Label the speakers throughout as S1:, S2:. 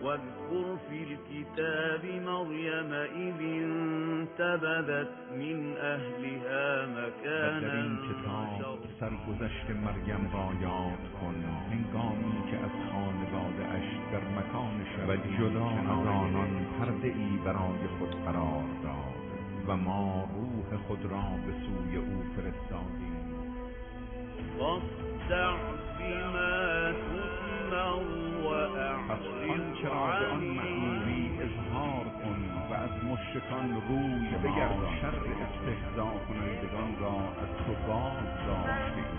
S1: واذكر في الكتاب مريم إذ انتبذت من أهلها مكانا
S2: در این کتاب سرگذشت مریم را یاد کن هنگامی که از خانواده اش در مکان و جدا از آنان پرده ای برای خود قرار داد و ما روح خود را به سوی او فرستادیم.
S1: فاصدع بما تؤمر
S2: پس آنچه را به آن مأموری اظهار کن و از مشرکان روی بگردان. شر استهزا کنندگان را از تو باز داشتیم.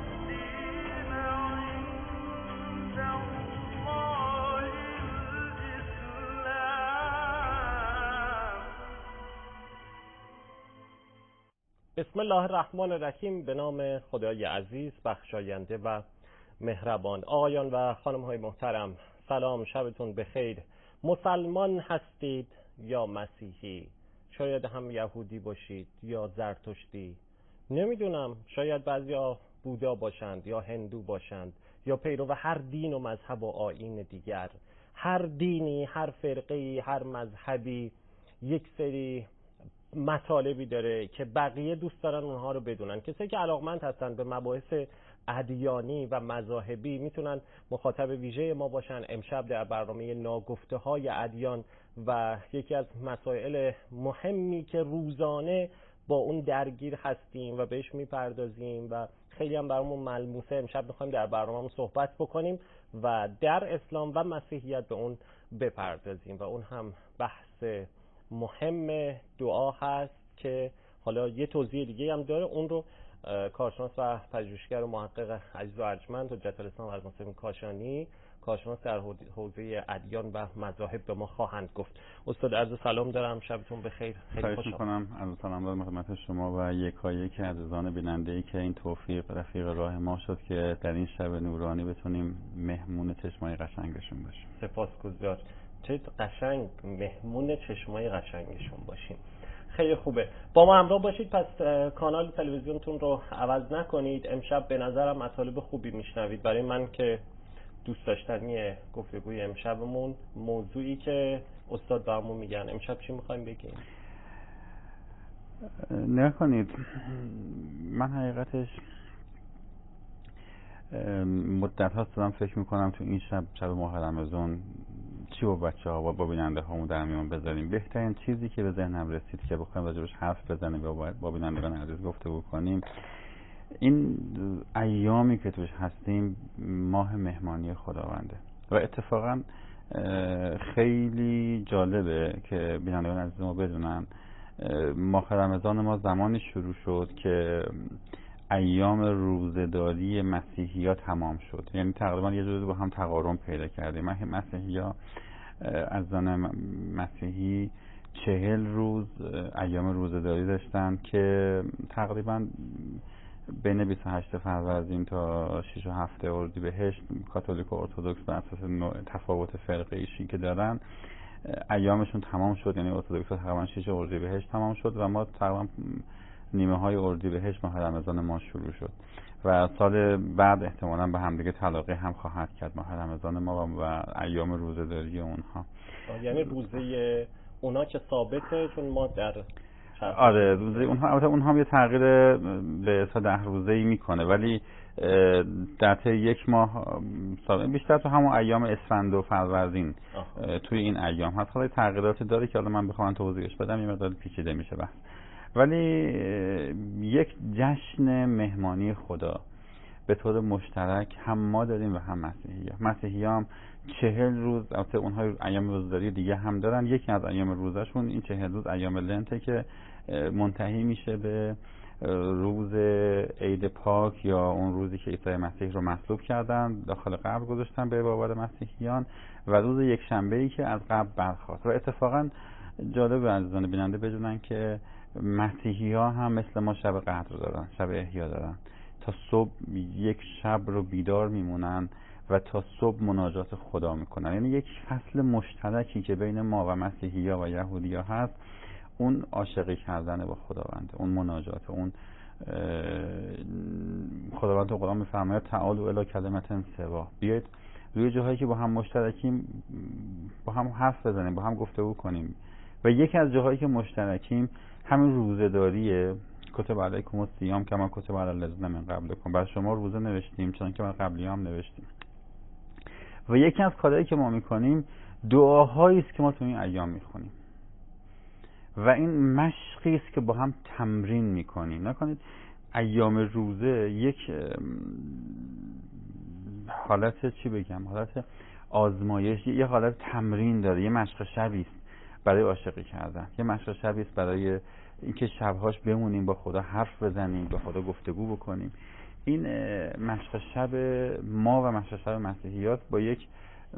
S3: بسم الله الرحمن الرحیم. به نام خدای عزیز بخشاینده و مهربان. آقایان و خانم‌های محترم، سلام، شبتون بخیر. مسلمان هستید یا مسیحی؟ شاید هم یهودی باشید یا زرتشتی، نمیدونم، شاید بعضیا بودا باشند یا هندو باشند یا پیرو هر دین و مذهب و آیین دیگر. هر دینی، هر فرقه‌ای، هر مذهبی یک سری مطالبی داره که بقیه دوست دارن اونها رو بدونن. کسایی که علاقمند هستن به مباحث ادیانی و مذاهبی میتونن مخاطب ویژه ما باشن. امشب در برنامه ناگفته های ادیان و یکی از مسائل مهمی که روزانه با اون درگیر هستیم و بهش میپردازیم و خیلی هم برامون ملموسه، امشب میخوایم در برنامه‌مون صحبت بکنیم و در اسلام و مسیحیت به اون بپردازیم و اون هم بحث مهم دعا هست که حالا یه توضیح دیگه هم داره. اون رو کارشناس و پژوهشگر و محقق عزیز و ارجمند حجت الاسلام المسلمین کاشانی، کارشناس در حوزه ادیان و مذاهب به ما خواهند گفت. استاد عرض سلام دارم، شبتون بخیر. خیلی خوشحال
S4: می‌کنم. عرض سلام دارم خدمت شما و یکایک عزیزان بیننده‌ای که این توفیق رفیق راه ما شد که در این شب نورانی بتونیم مهمون چشمای قشنگشون باشیم.
S3: سپاسگزار. چه قشنگ مهمون چشمای قشنگشون باشیم. خیلی خوبه، با ما همراه باشید. پس کانال تلویزیونتون رو عوض نکنید. امشب به نظرم مطالب خوبی میشنوید. برای من که دوست داشتنی گفتگوی امشبمون، موضوعی که استاد برامون میگن. امشب چی میخوایم بگیم؟
S4: نگاه کنید، من حقیقتش مدت هاست دارم فکر میکنم تو این شب ماه رمضان چی با بچه ها و با بیننده هامون در میون بذاریم. بهترین چیزی که به ذهنم رسید که بخوایم راجبش حرف بزنیم و با بینندگان عزیز گفتگو کنیم، این ایامی که توش هستیم ماه مهمانی خداونده و اتفاقا خیلی جالبه که بینندگان عزیز ما بدونن ماه رمضان ما زمانی شروع شد که ایام روزه‌داری مسیحی‌ها تمام شد. یعنی تقریبا یه جوری با هم تقارن پیدا کردیم. مسیحی‌ها از زن مسیحی 40 روز ایام روزه‌داری داشتن که تقریبا بین 28 فروردین تا 6 و 7 اردیبهشت کاتولیک و ارتدوکس بر اساس تفاوت فرقه‌ایشی که دارن ایامشون تمام شد. یعنی ارتدوکس تقریبا 6 اردیبهشت تمام شد و ما تقریبا نیمه های اردیبهشت ماه رمضان ما شروع شد و سال بعد احتمالاً به همدیگه تلاقی هم خواهد کرد ماه رمضان ما و ایام روزه‌داری اونها.
S3: یعنی روزه اونا که ثابته، چون ما در
S4: آره روزه اونها، البته اونها هم یه تغییر به اصطلاح 10 روزه‌ای میکنه، ولی در طی یک ماه بیشتر تو همون ایام اسفند و فروردین توی این ایام هست. حالا تغییراتی داره که حالا من بخوام توضیحش بدم یه مقدار پیچیده میشه بحث، ولی یک جشن مهمانی خدا به طور مشترک هم ما داریم و هم مسیحی هم 40 روز، البته اونها ایام روزداری دیگه هم دارن. یکی از ایام روزشون این 40 روز ایام لنته که منتهی میشه به روز عید پاک یا اون روزی که عیسی مسیح رو مصلوب کردن، داخل قبر گذاشتن به باور مسیحیان، و روز یکشنبه‌ای که از قبر برخاست. و اتفاقا جالب عزیزان بیننده بدونن که مسیحی ها هم مثل ما شب قدر دارن، شب احیا دارن. تا صبح یک شب رو بیدار میمونن و تا صبح مناجات خدا میکنن. یعنی یک فصل مشترکی که بین ما و مسیحی ها و یهودی ها هست، اون عاشقی کردن با خداوند، اون مناجات، اون خداوند تو قرآن میفرماید تعالوا الی کلمة سوا، بیاید روی جاهایی که با هم مشترکیم با هم حرف بزنیم، با هم گفتگو کنیم. و یکی از جاهایی که مشترکیم همین روزه‌داریه. کتب علیکم الصیام کما کتب علی الذین من قبلکم. برای شما روزه نوشتیم چون که برای قبلی هم نوشتیم. و یکی از کارهایی که ما میکنیم دعاهایی است که ما تو این ایام میخونیم و این مشقی است که با هم تمرین میکنیم. نکنید ایام روزه یک حالت حالت آزمایش، یه حالت تمرین داره، یه مشق شبی است برای عاشقی کردن، یه مشق شبی است برای اینکه شبهاش بمونیم با خدا حرف بزنیم، با خدا گفتگو بکنیم. این مشق شب ما و مشق شب مسیحیات با یک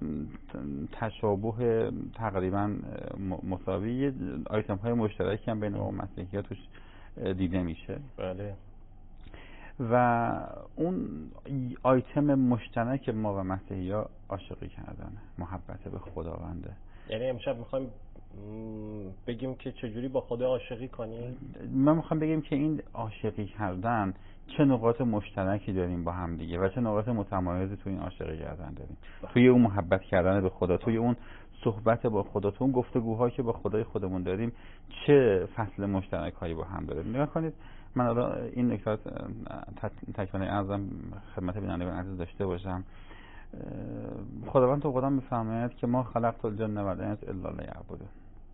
S4: تشابه تقریبا مساوی، آیتم های مشترکی هم بین ما و مسیحیات توش دیده میشه.
S3: بله.
S4: و اون آیتم مشترک ما و مسیحی‌ها عاشقی کردنه، محبت به خداونده.
S3: یعنی امشب میخوایم بگیم که چجوری با خدا عاشقی کنیم؟
S4: ما میخوایم بگیم که این عاشقی کردن چه نقاط مشترکی داریم با هم دیگه و چه نقاط متمایزی توی این عاشقی کردن داریم. توی اون محبت کردن به خدا، توی اون صحبت با خدا، توی اون گفتگوهایی که با خدای خودمون داریم چه فصل مشترک هایی با هم داریم. نگاه کنید، من حالا این نکات تکمله ارزم خدمت بینندگان عزیز داشته باشم. خداوند تو قرآن میفرماید که ما خلقت الجن و الانس الا لیعبدون.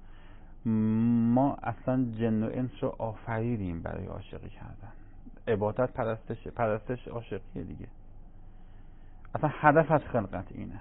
S4: ما اصلا جن و انس رو آفریدیم برای عاشقی کردن. عبادت پرستش عاشقیه دیگه. اصلا هدف از خلقت اینه.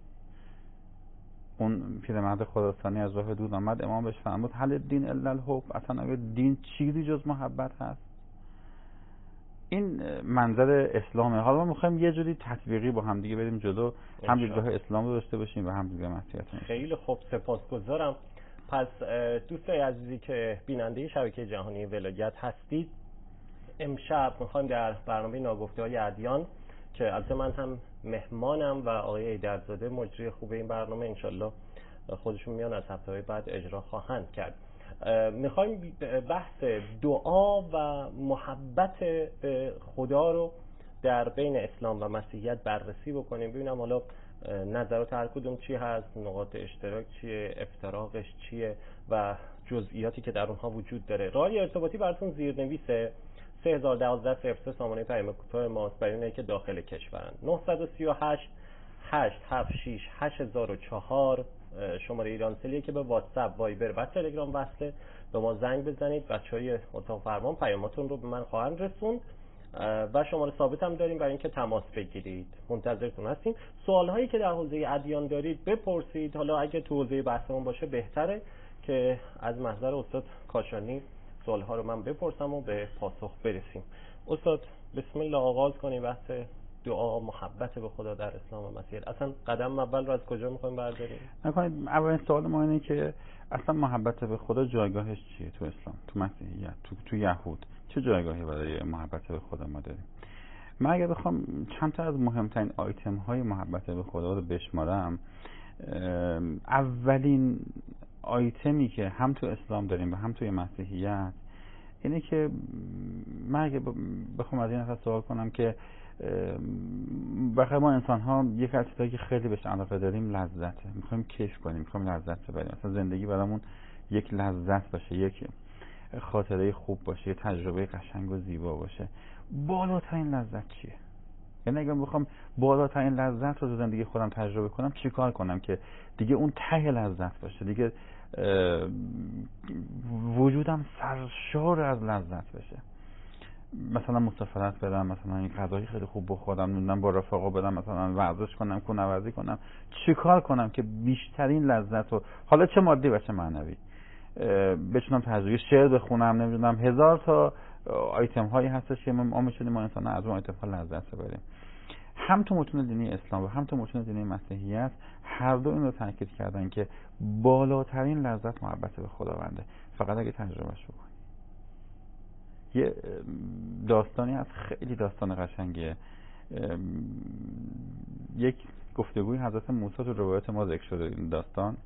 S4: اون پیرمرد خراسانی از راه دور آمد، امام بهش فرمود هل الدین الا الحب، اصلا اگه دین چیزی جز محبت هست؟ این منظر اسلامه. حالا ما میخوایم یه جوری تطبیقی با هم دیگه بریم جلو، هم دیدگاه اسلام رو داشته باشیم و هم دیدگاه مسیحیت.
S3: خیلی خوب، سپاسگزارم. پس دوستای عزیزی که بیننده شبکه جهانی ولایت هستید، امشب میخوایم در برنامه ناگفته‌های ادیان که البته من هم مهمانم و آقای ایدرزاده مجری خوب این برنامه انشالله خودشون میان از هفته‌های بعد اجرا خواهند کرد، میخوایم بحث دعا و محبت به خدا رو در بین اسلام و مسیحیت بررسی بکنیم، ببینم حالا نظرات هر کدوم چی هست، نقاط اشتراک چیه، افتراقش چیه و جزئیاتی که در اونها وجود داره. راهی ارتباطی براتون زیرنویسه 3012 سامانه پیام کوتاه ماست برای اونایی که داخل کشورن. 938 876 8004 شماره ایرانسلیه که به واتساپ، وایبر و تلگرام وصله. به ما زنگ بزنید، بچهای اتاق فرمان پیاماتون رو به من خواهند رسوند و شماره ثابت هم داریم برای اینکه تماس بگیرید. منتظرتون هستیم. سوال هایی که در حوزه ادیان دارید بپرسید. حالا اگه تو حوزه بحثمون باشه بهتره که از محضر استاد کاشانی سوال ها رو من بپرسم و به پاسخ برسیم. استاد بسم الله آغاز کنیم بحث دعا، محبت به خدا در اسلام و مسیحیت. اصلا قدم اول رو از کجا میخوایم برداریم؟
S4: نکنید اولین سوال ما اینه که اصلا محبت به خدا جایگاهش چیه تو اسلام، تو مسیحیت، تو یهود چه جایگاهی برای محبت به خدا ما داریم؟ من اگه بخوام چند تا از مهمترین آیتم های محبت به خدا رو بشمارم، اولین آیتمی که هم تو اسلام داریم و هم توی مسیحیت اینه که من اگه بخوام از این نفر سوال کنم که بخیر ما انسان ها یک از چیزایی که خیلی بهش علاقه داریم لذته، میخوایم کیف کنیم، میخوایم لذت ببریم، مثلا زندگی برامون یک لذت باشه، یک خاطره خوب باشه، یک تجربه قشنگ و زیبا باشه. بالاترین لذت چیه؟ یعنی اگه بخوام بالاترین لذت رو تو زندگی خودم تجربه کنم چیکار کنم که دیگه اون ته لذت باشه، دیگه وجودم سرشار از لذت بشه؟ مثلا مسافرت برم، مثلا این غذای خیلی خوب بخورم، نمیدونم با رفقا برم مثلا ورزش کنم، کوهنوردی کنم، چیکار کنم که بیشترین لذت رو، حالا چه مادی و چه معنوی، بتونم تجربه، شعر بخونم، نمیدونم هزار تا آیتم هایی هستش که ما میتونیم ما انسان از اون آیتم ها لذت ببریم. هم تو متون دینی اسلام و هم تو متون دینی مسیحیت هر دو این رو تاکید کردن که بالاترین لذت محبت به خداونده، فقط اگه تجربهش بکنی. یه داستانی هست خیلی داستان قشنگیه، یک گفتگوی حضرت موسی تو روایت ما ذکر شده این داستان.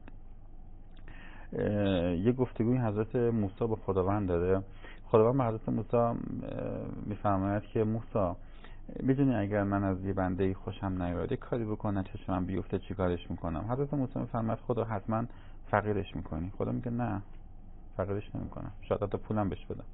S4: یک گفتگوی حضرت موسی با خداوند داره. خداوند به حضرت موسی میفرماید که موسی بدونی اگر من از یه بنده خوشم نیاد کاری بکنه چشم من بیفته چی کارش میکنم؟ حضرت موسی میفرماد خدا حتما فقیرش میکنی. خدا میگه نه، فقیرش نمیکنم، شاید حتی پولم بهش بدم.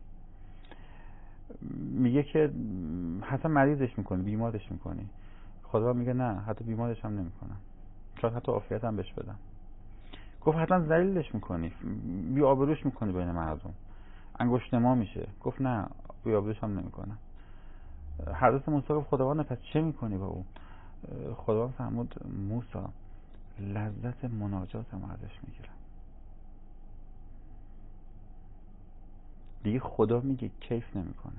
S4: میگه که حتما مریضش میکنی، بیمارش میکنی. خدا میگه نه، حتی بیمارش هم نمیکنم، شاید حتی عافیتم بهش بدم. گفت حتما ذلیلش میکنی، بی آبروش میکنی بین مردم، انگشت نما میشه. گفت نه، بی آبروش هم نمیکنم. حضرت موسی گفت خداوند پس چه میکنی با اون؟ خداوند فرمود موسی لذت مناجاتم ازش میگیرم. دیگه خدا میگه کیف نمیکنه.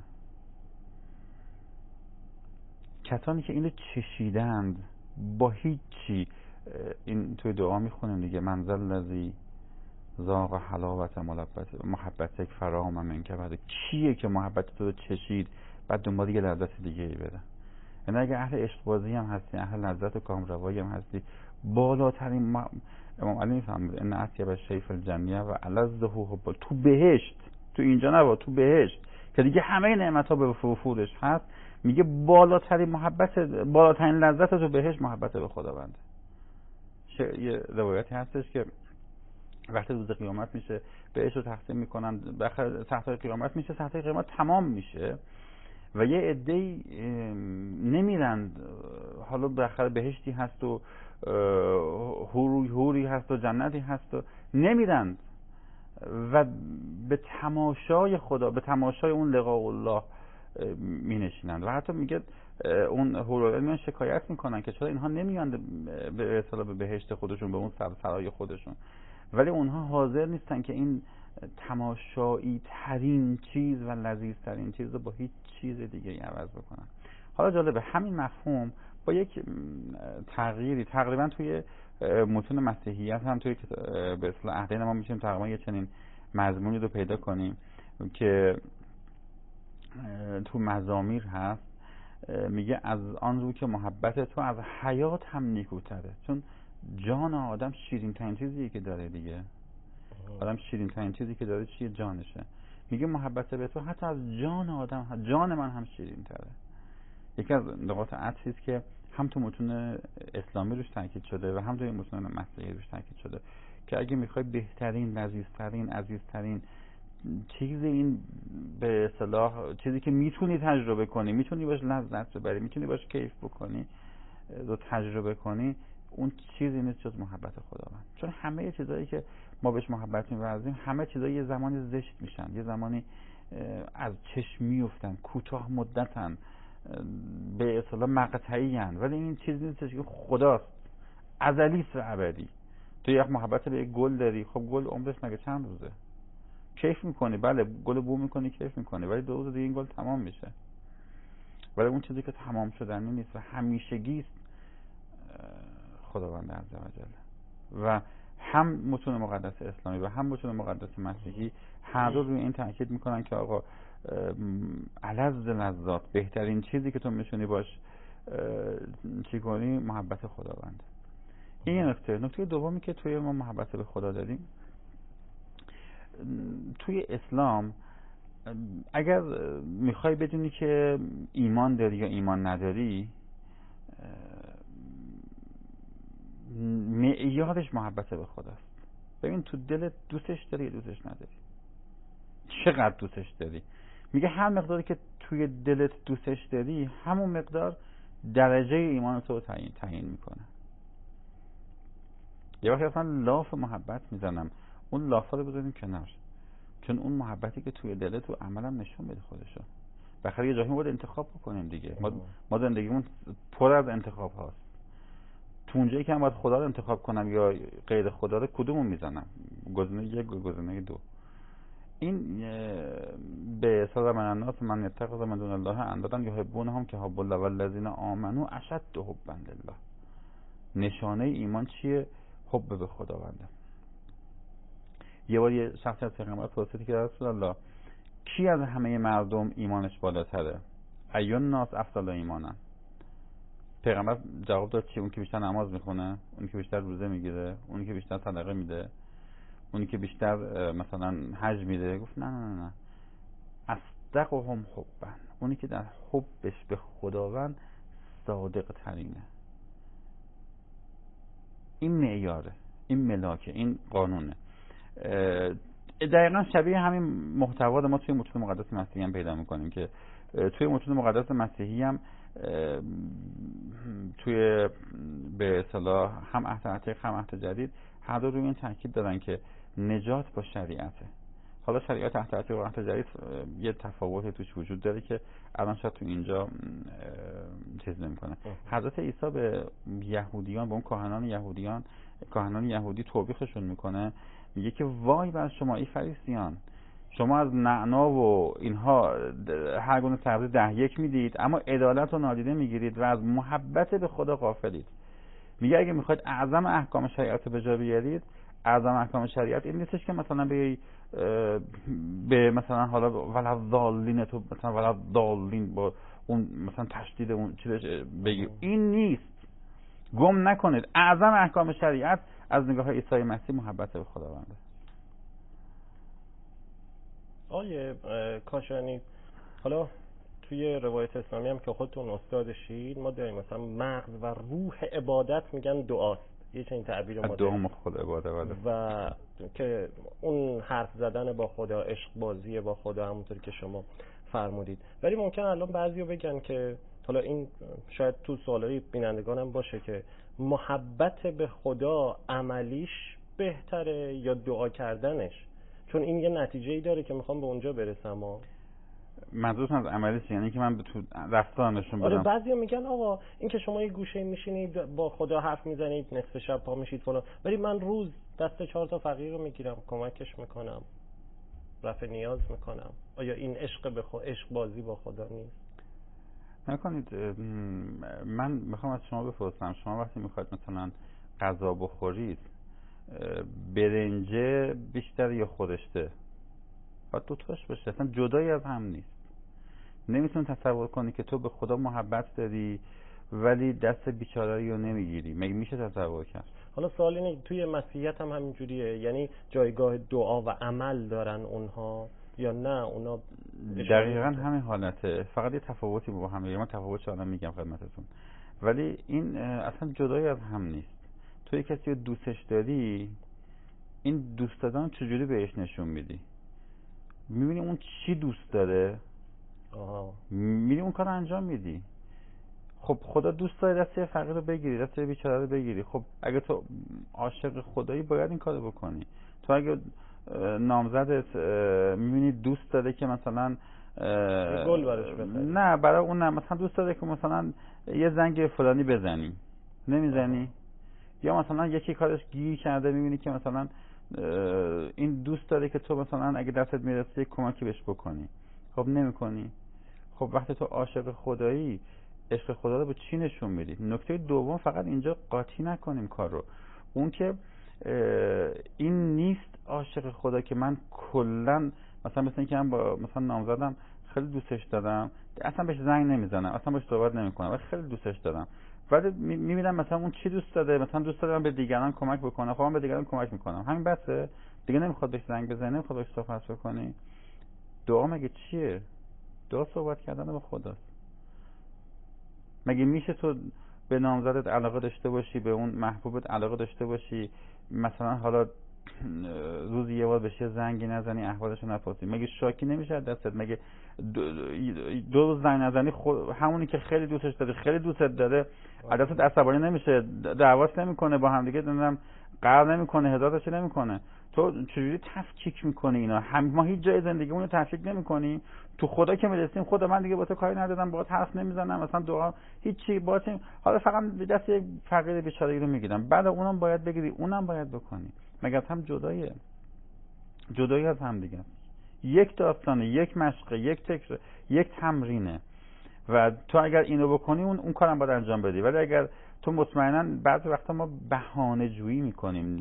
S4: کسانی که اینو چشیدند با هیچی، این توی دعا میخونیم دیگه، منزل الذی ذاق حلاوت محبتک فرام منک، بعد کیه که محبت تو رو چشید بعد دنبال یه لذت دیگه ای بره؟ یعنی اگه اهل عشق بازی هم هستی، اهل لذت و کامروایی هم هستی، بالاترین امام علی میفهمید ان اطیب الشیء فی الجنه و الذه حب، تو بهشت، تو اینجا نبا، تو بهشت که دیگه همه نعمت ها به وفورش هست، میگه بالاترین محبت، بالاترین لذت تو بهشت محبت به خداوند. یه روایتی هستش که وقتی روز قیامت میشه بهشت رو تقسیم میکنن، بخاطر ساعت قیامت میشه، ساعت قیامت تمام میشه و یه عده‌ای نمیرن، حالا بالاخره بهشتی هست و حوری هست و جنتی هست و نمیرن و به تماشای خدا، به تماشای اون لقاء الله می نشینند. و حتی میگه اون حورالعین میان شکایت میکنن که چرا اینها نمیان به اصطلاح به بهشت خودشون، به اون سرای خودشون، ولی اونها حاضر نیستن که این تماشایی ترین چیز و لذیذ ترین چیز رو با هیچ چیز دیگه ای عوض بکنن. حالا جالبه همین مفهوم با یک تغییری تقریبا توی متون مسیحیت هم توی به اصطلاح عهد ما میشیم تقریبا یه چنین مضمونی رو پیدا کنیم که تو مزامیر هست. میگه از آن رو که محبت تو از حیات هم نیکوتره، چون جان آدم شیرین ترین چیزیه که داره دیگه. آدم شیرین ترین چیزی که داره چیه؟ جانشه. میگه محبت به تو حتی از جان آدم، جان من هم شیرین تره. یکی از نقاط عطفی است که هم تو متون اسلامی روش تاکید شده و هم تو متون مسیحی روش تاکید شده که اگه میخوای بهترین، لذیذترین، عزیزترین چیز، این به اصطلاح چیزی که میتونی تجربه کنی، میتونی باش لذت ببری، میتونی باش کیف بکنی، رو تجربه کنی، اون چیزی نیست جز محبت خداوند. چون همه چیزایی که ما بهش محبت می‌ورزیم، همه چیزا یه زمانی زشت میشن، یه زمانی از چشم میافتن، کوتاه مدتن، به اصطلاح مقطعی ان، ولی این چیزی نیست که خداست، ازلی است و ابدی. تو یک محبت به یک گل داری، خب گل عمرش مگه چند روزه؟ کیف میکنی، بله گل بو میکنی، کیف میکنی، ولی 2 روز دیگه این گل تمام میشه. ولی اون چیزی که تمام شدنی نیست و همیشگی است خداوند عزوجل. و هم متون مقدس اسلامی و هم متون مقدس مسیحی هر دو روی این تاکید میکنن که آقا الذ لذات، بهترین چیزی که تو میتونی باش چی کنی محبت خداوند. این نکته دومی که توی ما محبت به خدا داریم توی اسلام، اگر میخوای بدونی که ایمان داری یا ایمان نداری، معیارش محبت به خداست. ببین تو دلت دوستش داری یا دوستش نداری، چقدر دوستش داری. میگه هر مقداری که توی دلت دوستش داری همون مقدار درجه ایمان تو رو تعیین میکنه. یه وقتی اصلا لاف محبت میزنم، اون لافا رو بذاریم کنار، چون اون محبتی که توی دلت تو عملم نشون بده خودشو. بخاطر یه جایی باید انتخاب بکنیم دیگه. ما زندگیمون پر از انتخاب هاست. تو اونجایی که من باید خدا رو انتخاب کنم یا غیر خدا رو، کدومو میزنم؟ گزینه 1 و گزینه 2. این به صدا من الناس من اتخذ من دون الله اندادا یحبونهم که حب الله والذین آمنوا اشد حبا لله. نشانه ایمان چیه؟ حب به خداونده. یه بار یه شخصی از پیغمبر پرسید که رسول الله کی از همه مردم ایمانش بالاتره؟ ایون الناس افضل ایمانا. پیغمبر جواب داد چی؟ اون که بیشتر نماز میخونه، اون که بیشتر روزه میگیره، اون که بیشتر صدقه میده، اون که بیشتر مثلا حج میده. گفت نه اصدقهم حبا، اونی که در حبش به خداوند صادق ترینه. این معیاره، این ملاکه، این قانونه. دقیقا شبیه همین محتوا ما توی متون مقدس مسیحی هم پیدا میکنیم که توی متون مقدس مسیحی هم توی به اصطلاح هم عهد عتیق هم عهد جدید هر دو روی این تاکید دارن که نجات با شریعته. حالا شریعت عهد عتیق و عهد جدید یه تفاوت توش وجود داره که الان شاید تو اینجا چیز نمی‌کنه. حضرت عیسی به یهودیان، به اون کاهنان یهودی توبیخشون میکنه، میگه که وای بر شما ای فریسیان، شما از نعنا و اینها هر گونه سبزی 10 میدید اما عدالت رو نادیده میگیرید و از محبت به خدا غافلید. میگه اگه میخواید اعظم احکام شریعت رو به جا بیارید، اعظم احکام شریعت این نیستش که مثلا به مثلا حالا ولضالین تو مثلا ولضالین با اون مثلا تشدید اون چیزش بگی، این نیست. گم نکنید اعظم احکام شریعت از نگاه عیسی مسیح محبت به خداونده.
S3: آیه کاشانی، حالا توی روایت اسلامی هم که خودتون استادشید، ما داریم مثلا مغز و روح عبادت میگن دعاست، یه چنین تعبیر ما
S4: دعا مخول عبادت،
S3: و که اون حرف زدن با خدا، عشق بازی با خدا، همونطور که شما فرمودید. ولی ممکن الان بعضیا بگن که حالا این شاید تو سوالای بینندگانم باشه که محبت به خدا عملیش بهتره یا دعا کردنش؟ چون این یه نتیجه‌ای داره که میخوام به اونجا برسم.
S4: منظورتون از عملیش یعنی که من به تو رفتار نشون بدم؟
S3: آره، بعضیا میگن آقا این که شما یه گوشه میشینید با خدا حرف میزنید، نصف شب پا میشید فلان، ولی من روز دست 4 تا فقیر رو میگیرم، کمکش میکنم، رفع نیاز میکنم. آیا این عشق بازی با خدا نیست؟
S4: نکنید. من میخوام از شما بپرسم، شما وقتی میخواید مثلا غذا بخورید، برنجه بیشتر یا خورشته؟ باید دوتاش باشه، اصلا جدایی از هم نیست. نمیتونی تصور کنی که تو به خدا محبت داری ولی دست بیچاره رو نمیگیری. مگه میشه تصور کرد؟
S3: حالا سوال اینه توی مسیحیت هم همینجوریه، یعنی جایگاه دعا و عمل دارن اونها یا نه؟ اونا
S4: دقیقاً همین حالته، فقط یه تفاوتی با هم میگم. من تفاوتش الان میگم خدمتتون، ولی این اصلا جدایی از هم نیست. تو یک کسی رو دوستش داری، این دوست دادن چجوری بهش نشون میدی؟ میبینی اون چی دوست داره، میری اون کار انجام میدی. خب خدا دوست داره دست فقیر رو بگیری، دست بیچاره رو بگیری. خب اگه تو عاشق خدایی باید این کارو بکنی. تو اگه نامزدت میبینی دوست داره که مثلا
S3: گل براش بخری،
S4: نه برای اون نه، مثلا دوست داره که مثلا یه زنگ فلانی بزنی، نمیزنی؟ یا مثلا یکی کارش گیر کرده، میبینی که مثلا این دوست داره که تو مثلا اگه دستت میرسه یک کمکی بهش بکنی، خب نمیکنی. خب وقتی تو عاشق خدایی، عشق خدا رو به چی نشون میدی؟ نکته دوم، فقط اینجا قاطی نکنیم کار رو. اون که این نیست عاشق خدا که من کلا مثلا اینکه من با مثلا نامزدم خیلی دوستش دارم، اصلا بهش زنگ نمیزنم، اصلا باهاش صحبت نمیکنم، ولی خیلی دوستش دارم. بعد میبینم مثلا اون چی دوست داره، مثلا دوست داره من به دیگران کمک بکنه، خب من به دیگران کمک میکنم، همین بسه دیگه. نمیخواد بهش زنگ بزنه، نمیخواد بهش صحبت بکنی. دعا مگه چیه؟ دعا صحبت کردن با خداست. مگه میشه تو به نامزدت علاقه داشته باشی، به اون محبوبت علاقه داشته باشی، مثلا حالا روزی یه بار بهش زنگی نزنی، احوالشو نپرسی؟ مگه شاکی نمیشه دستت؟ مگه دو روز زنگ نزنی همونی که خیلی دوستش داره، خیلی دوستت داره، دستت عصبانی نمیشه، دعواش نمیکنه، با هم دیگه نمیدونم قهر نمیکنه، هدایتش نمیکنه؟ تو چجوری تفکیک میکنی اینا؟ ما هیچ جای زندگیمون رو تفکیک نمیکنیم. تو خدا که میرسیم، خدا من دیگه با تو کاری ندارم، باهات حرف نمیزنم، مثلا دعا هیچی باهات، حالا فقط دست یک فقیر بیچاره رو میگیرم. بعد اونم باید بگیری، اونم باید بکنی. مگر هم جدایی از هم دیگه. یک داستانه، یک مشقه، یک تکر، یک تمرینه و تو اگر اینو بکنی اون کارم باید انجام بدی. ولی اگر تو مطمئنا بعضی وقتا ما بهانه جویی میکنیم،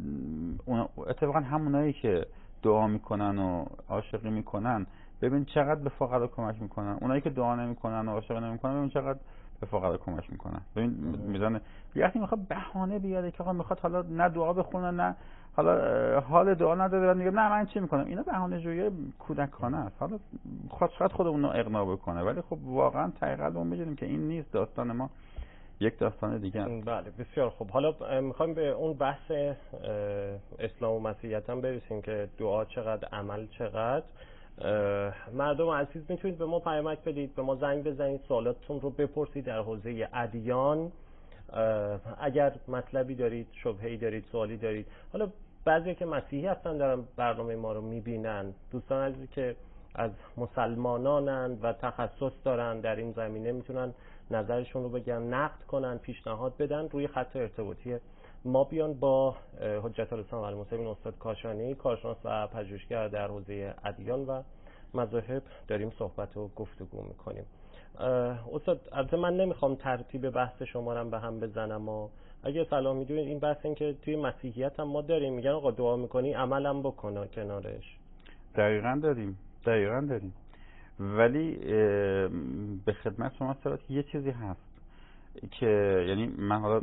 S4: اتفاقا همونایی که دعا میکنن و عاشقی میکنن ببین چقدر به فقرا کمک میکنن، اونایی که دعا نمیکنن و عاشقی نمیکنن ببین چقدر به فقرا کمک میکنن. ببین میزان وقتی میخواد بهانه بیاره که آقا میخواد حالا نه دعا بخونه نه حالا حال دعا نداره و میگه نه من چی میکنم، اینا بهانه جویی کودکانه است. حالا شاید خودمون رو اقناع بکنه ولی خب واقعا حقیقت اون میدونیم که این نیست. داستان ما یک داستان دیگه است.
S3: بله بسیار خوب. حالا میخوایم به اون بحث اسلام و مسیحیت هم برسیم که دعا چقدر عمل چقدر. مردم عزیز میتونید به ما پیامک بدید، به ما زنگ بزنید، سوالاتتون رو بپرسید در حوزه ادیان. اگر مطلبی دارید، شبهه‌ای دارید، سوالی دارید، حالا بعضی که مسیحی هستن دارن برنامه ما رو میبینن، دوستان عزیزی که از مسلمانانن و تخصص دارن در این زمینه میتونن نظرشون رو بگن، نقد کنن، پیشنهاد بدن، روی خط ارتباطی ما بیان با حجت الاسلام و المسلمین استاد کاشانی، کارشناس و پژوهشگر در حوزه ادیان و مذاهب داریم صحبت و گفتگو میکنیم. استاد البته من نمیخوام ترتیب بحث شما رو به هم بزنم و اگه سلام میدونید این بحث این که توی مسیحیت هم ما داریم، میگن آقا دعا میکنی عملم بکنه کنارش.
S4: دقیقاً داریم ولی به خدمت شما صورت یه چیزی هست که یعنی من حالا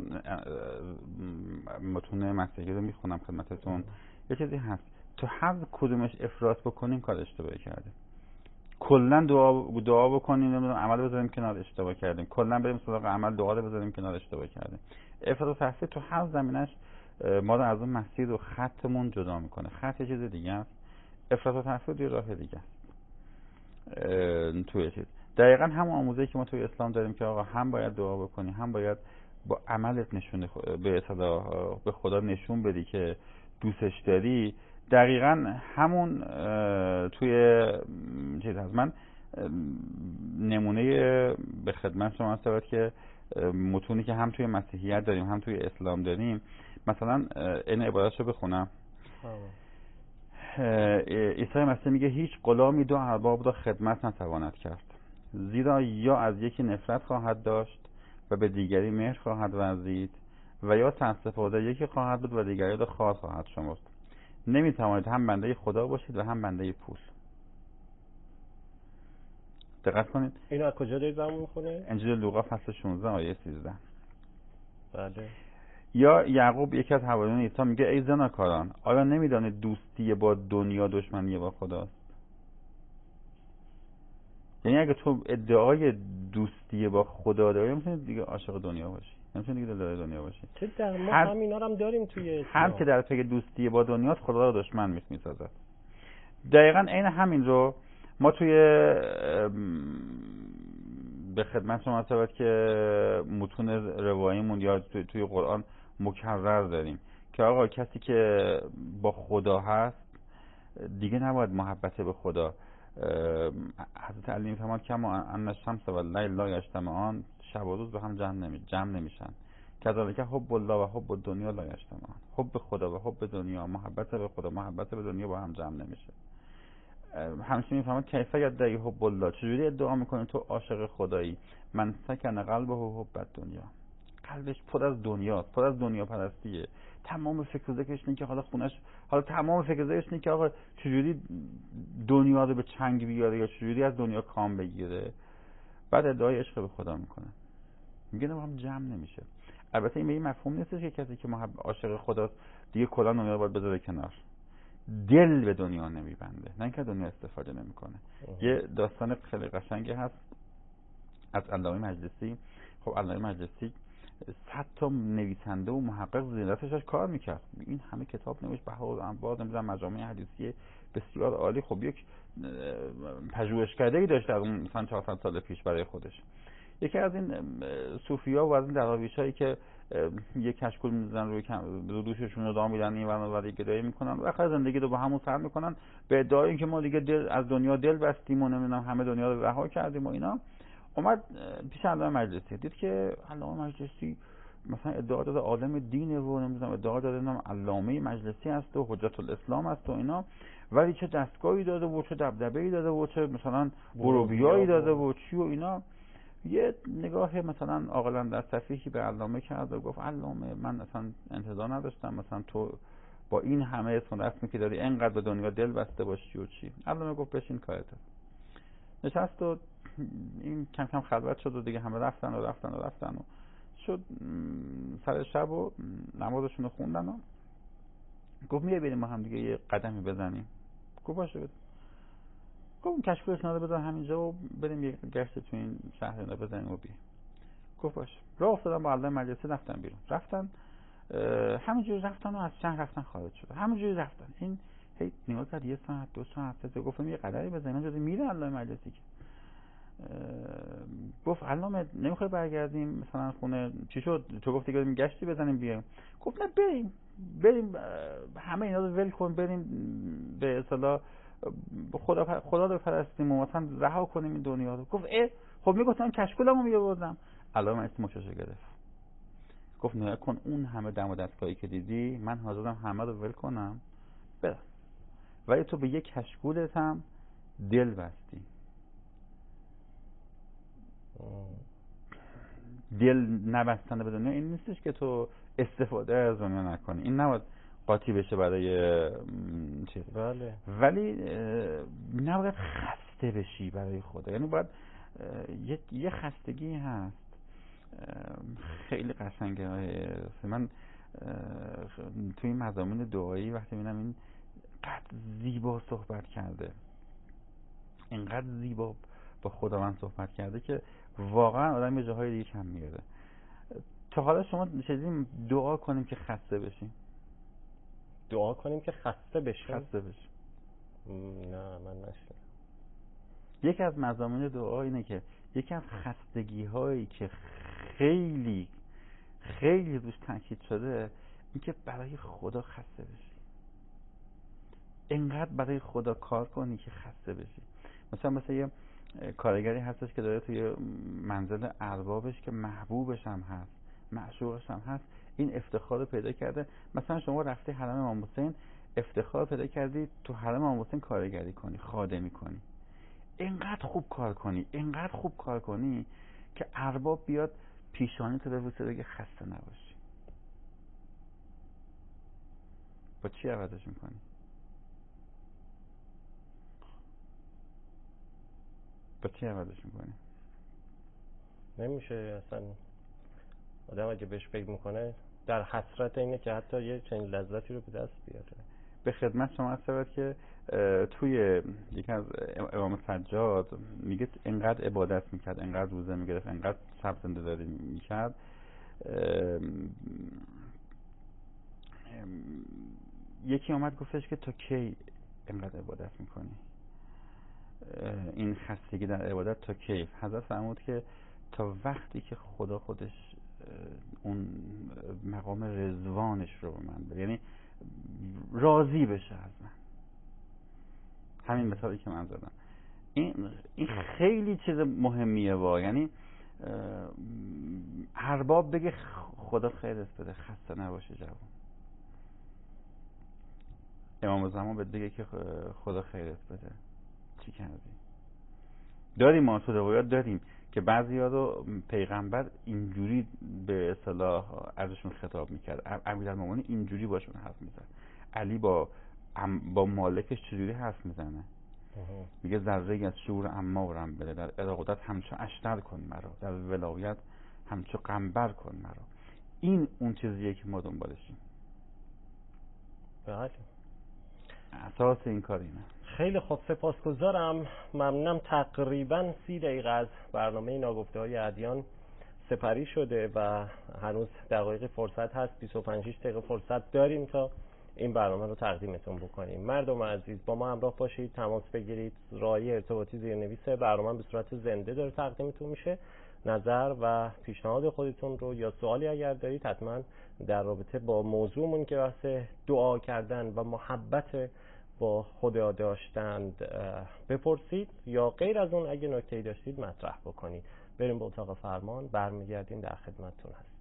S4: متون مسیحی رو میخونم خدمتتون. یه چیزی هست تو هر کدومش افراط بکنیم کار اشتباهی کردیم. کلا دعا بکنیم نمیدونم عمل بذاریم کنار اشتباه کردیم، کلا بریم سراغ عمل دعا رو بذاریم کنار اشتباه کردیم. افراط و تفریط تو هر زمینش ما رو از اون مسیر و خطمون جدا میکنه. خط چیز دیگه است، افراط و تفریط یه راه دیگه است. توی چیز دقیقاً همون آموزه‌ای که ما توی اسلام داریم که آقا هم باید دعا بکنی هم باید با عملت نشون به خدا نشون بدی که دوستش داری. دقیقاً همون توی چیز هست. من نمونه به خدمت شما هست که متونی که هم توی مسیحیت داریم هم توی اسلام داریم، مثلا این عبارتشو بخونم. عیسی مسیح میگه هیچ غلامی دو ارباب را خدمت نتواند کرد، زیرا یا از یکی نفرت خواهد داشت و به دیگری مهر خواهد ورزید و یا سرسپرده یکی خواهد بود و دیگری را خوار خواهد شمرد. نمیتوانید هم بنده خدا باشید و هم بنده پول. دقت کنید.
S3: اینو از کجا دارید برامون میخونه؟
S4: انجیل لوقا فصل 16 آیه 13.
S3: بله.
S4: یا یعقوب یکی از حواریون عیسی میگه ای زناکاران، آیا نمیدانید دوستی با دنیا دشمنی با خداست؟ یعنی اگه تو ادعای دوستی با خدا داری نمیتونی دیگه عاشق دنیا باشی، نمیتونی دیگه دلدار دنیا باشی.
S3: چه در ما همینا رو هم داریم توی
S4: هر که در پی دوستی با دنیاست خدا رو دشمن میسازد. دقیقاً عین همین رو ما توی به خدمت شما هست که متون رواییمون یا توی قرآن مکرر داریم که آقا کسی که با خدا هست دیگه نباید محبت به خدا. حضرت علی میفرماد که اما ان الشمس و اللیل لا یجتمعان، شب و روز به هم جمع نمیشن. کذالک حب الله و حب الدنیا لا یجتمعان، حب خدا و حب دنیا، محبت به خدا محبت به دنیا با هم جمع نمیشه. همچنین میفهمد کیف یدعی حب الله، چجوری ادعا میکنه تو عاشق خدایی؟ من سکن قلبه حب الدنیا، قلبش پر از دنیاست، پر از دنیا پرستیه. تمام فکر و ذکرش اینه که حالا خونش، حالا تمام فکر و ذکرش اینه که آقا چجوری دنیا رو به چنگ بیاره یا چجوری از دنیا کام بگیره. بعد ادعای عشق به خدا میکنه، میگه با هم جمع نمیشه. البته این به این مفهوم نیست که کسی که عاشق خداست دیگه کلا دنیا رو باید بذاره کنار، دل به دنیا نمیبنده، نه اینکه دنیا استفاده نمیکنه. یه داستان خیلی قشنگی هست از علامه مجلسی. خب علامه مجلسی 100 تا نویسنده و محقق زیرتش کار میکرد، این همه کتاب نوشت، بهار و انوار، نمیدونم مجامع حدیثی بسیار عالی. خب یک پژوهشکده‌ای داشت از اون مثلا 400 سال پیش برای خودش. یکی از این صوفی‌ها و از این دراویشایی که یک کشکول می‌زنن روی دوششون رو دام میدن این ور دیگه گدایی میکنن و آخر زندگی رو با همون سر میکنن به ادعای اینکه ما دیگه از دنیا دل بستیم و نمیدونم همه دنیا رو رها کردیم و اینا. اومد پیش علامه مجلسی، دید که علامه مجلسی مثلا ادعا داده عالم دینه و نمیدونم ادعا داده نام علامه مجلسی است و حجت الاسلام است و اینا، ولی چه دستگاهی داده و چه دبدبه‌ای داده و چه مثلا بروبیایی داده و چی و اینا. یه نگاه مثلا عاقلا در صفیحی به علامه کرد و گفت علامه من اصلا انتظار نداشتم مثلا تو با این همه اسم رسمی که داری انقدر به دنیا دل بسته باشی و چی. علامه گفت بشین کارت. نشست و این کم کم خلوت شد و دیگه همه رفتن و شد سر شب و نمازشون رو خوندن و گفت میای بریم ما هم دیگه یه قدمی بزنیم. گفت باشه بریم. گفت کشکولش ناده بزن همینجا و بریم یه گشت تو این شهر اینا بزنیم و بیاییم. گفت باشه. راه افتادن با علامه مجلسی رفتن بیرون. همینجوری رفتن و از شهر رفتن خارج شدن. همینجوری رفتن. این هی نگاه کرد 1 ساعت 2 ساعت گفتم یه قدری بزنیم جوری میره علامه مجلسی که گفت علامه نمیخوای برگردیم مثلا خونه چی شد تو گفتی که گشتی بزنیم بیایم. گفت نه بریم همه اینا رو ول کن بریم به اصطلاح خدا رو بپرستیم و مثلا رها کنیم این دنیا رو. گفت خب میگفتم کشکولمو میآوردم. علامه مجلسی مچشو گرفت گفت نه کن اون همه دم و دستگاهی که دیدی من حاضرم همه رو ول کنم برم ولی تو به یک کشکولت هم دل بستی. دل نبستن به دنیا این نیستش که تو استفاده از دنیا نکنی. این نباید قاطی بشه برای چیز.
S3: بله.
S4: ولی نباید خسته بشی برای خدا. یعنی باید یه خستگی هست خیلی قشنگه. من توی این مضامین دعایی وقتی میبینم این قدر زیبا صحبت کرده اینقدر زیبا با خداوند صحبت کرده که واقعا آدم یه جاهای دیگه کم میاره. تا حالا شما شدیم دعا کنیم که خسته بشیم؟
S3: دعا کنیم که خسته بشیم؟ نه من نشدم.
S4: یکی از مضامین دعا اینه که یکی از خستگی هایی که خیلی خیلی روش تاکید شده این که برای خدا خسته بشی. اینقدر برای خدا کار کنی که خسته بشی. مثلا یه کارگری هستش که داره توی منزل اربابش که محبوبش هم هست معشوقش هم هست این افتخار رو پیدا کرده. مثلا شما رفتی حرم امام حسین افتخار پیدا کردی تو حرم امام حسین کارگری کنی خادمی کنی اینقدر خوب کار کنی که ارباب بیاد پیشانی تو ببوسه بگه خسته نباشی. با چی عوضش میکنی؟
S3: نمیشه اصلا. آدم اگه بهش فکر میکنه در حسرت اینه که حتی یه چنین لذتی رو به دست بیاره.
S4: به خدمت شما عرض شود که توی یکی از امام سجاد میگه اینقدر عبادت میکرد اینقدر روزه میگرفت اینقدر شب زنده‌داری میکرد یکی اومد گفتش که تا کی اینقدر عبادت میکنی؟ این خستگی در عبادت تا کی؟ حضرت فرمود که تا وقتی که خدا خودش اون مقام رضوانش رو به من بده یعنی راضی بشه از من. همین مثالی که من زدم این خیلی چیز مهمیه یعنی ارباب بگه خدا خیرت بده خسته نباشه جوان. امام زمان بگه که خدا خیرت بده چی کردی؟ داریم ما تو روایات داریم که بعضیا رو پیغمبر اینجوری به اصطلاح ازشون خطاب میکرد. امیرالمومنین اینجوری باشون حرف میزد. علی با مالکش چجوری حرف میزنه؟ میگه ذره از شور امارم بده در ارادت همچو اشتر کن مرا در ولایت همچو قنبر کن مرا. این اون چیزیه که ما دنبالشیم.
S3: بله
S4: اساس این کار اینه.
S3: خیلی خوب سپاسگزارم ممنونم. تقریبا 30 دقیقه از برنامه ناگفته های ادیان سپری شده و هنوز دقایقی فرصت هست 25 دقیقه فرصت داریم تا این برنامه رو تقدیمتون بکنیم. مردم عزیز با ما همراه باشید تماس بگیرید. راهی ارتباطی زیرنویس برنامه به صورت زنده داره تقدیمتون میشه. نظر و پیشنهاد خودتون رو یا سوالی اگر دارید حتما در رابطه با موضوعمون که بحث دعا کردن و محبت با خدا داشتند بپرسید یا غیر از اون اگه نکته‌ای داشتید مطرح بکنید. بریم به اتاق فرمان برمیگردیم در خدمتتون هستیم.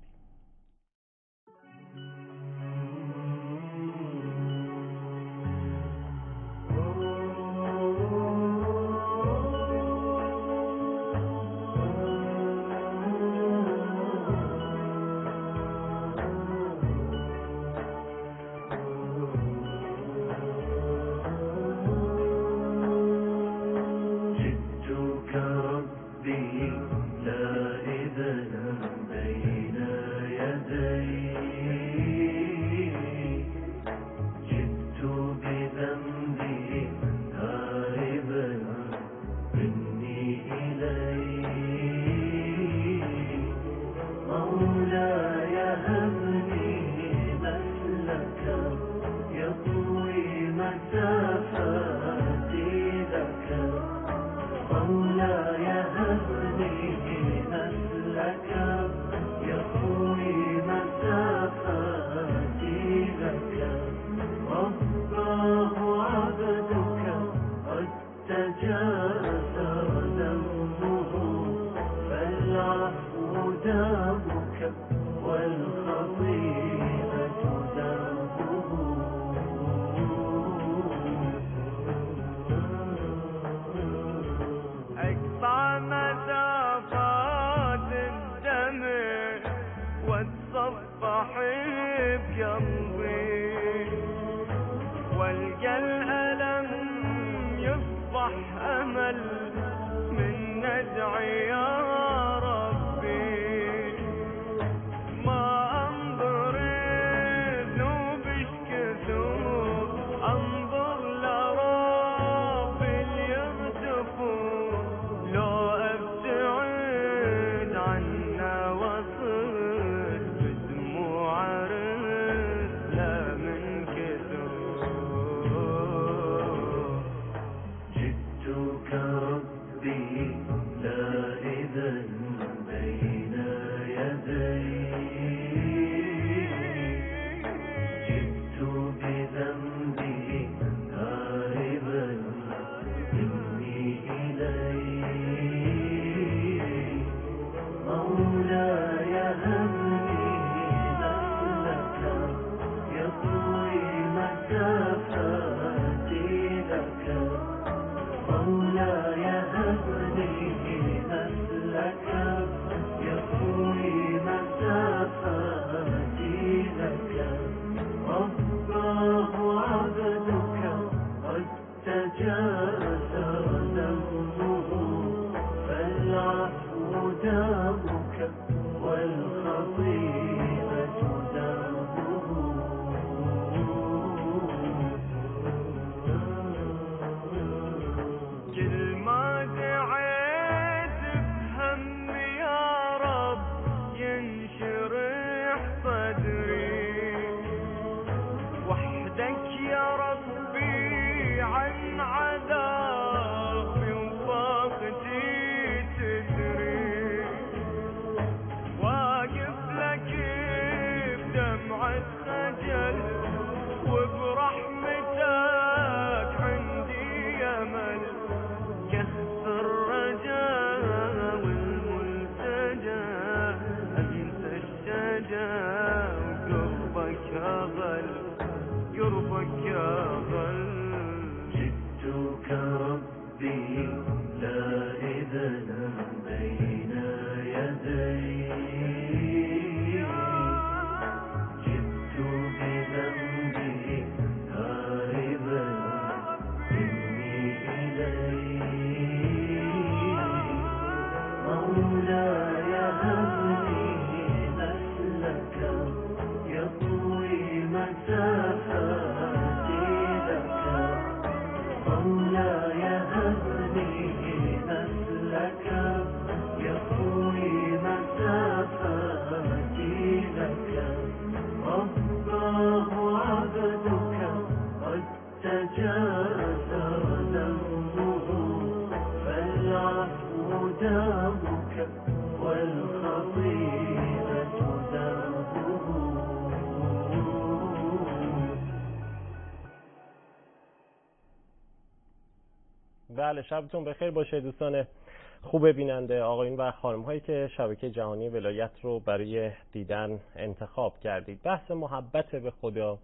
S3: بله، شبتون بخیر باشه دوستان خوب بیننده، آقایون و خانم هایی که شبکه جهانی ولایت رو برای دیدن انتخاب کردید. بحث محبت به خدا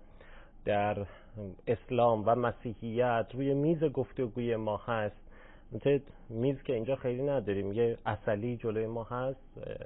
S3: در اسلام و مسیحیت روی میز گفتگوی ما هست. میز که اینجا خیلی نداریم، یه عسلی جلوی ما هست،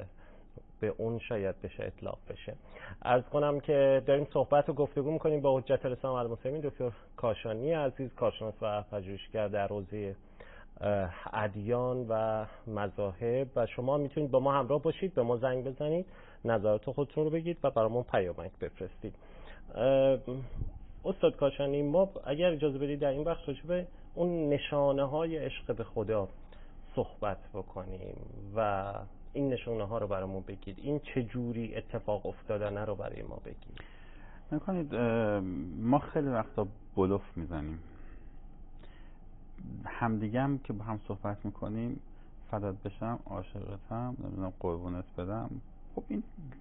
S3: به اون شاید بشه اطلاق بشه. عرض کنم که داریم صحبت و گفتگو میکنیم با حجت الاسلام المسلمین دکتر کاشانی عزیز، کارشناس و پژوهشگر در حوزه ادیان و مذاهب و شما میتونید با ما همراه باشید، به ما زنگ بزنید، نظرات خودتون رو بگید و برامون پیامک بفرستید. استاد کاشانی، ما اگر اجازه بدید در این بخش راجع به اون نشانه های عشق به خدا صحبت بکنیم و این نشانه ها رو برامون بگید، این چه جوری اتفاق افتادنه رو برای ما بگید.
S4: نکنید ما خیلی وقتا بلوف میزنیم، همدیگه هم که با هم صحبت میکنیم فدات بشم، عاشقتم، نمیدونم قربونت بدم، خب این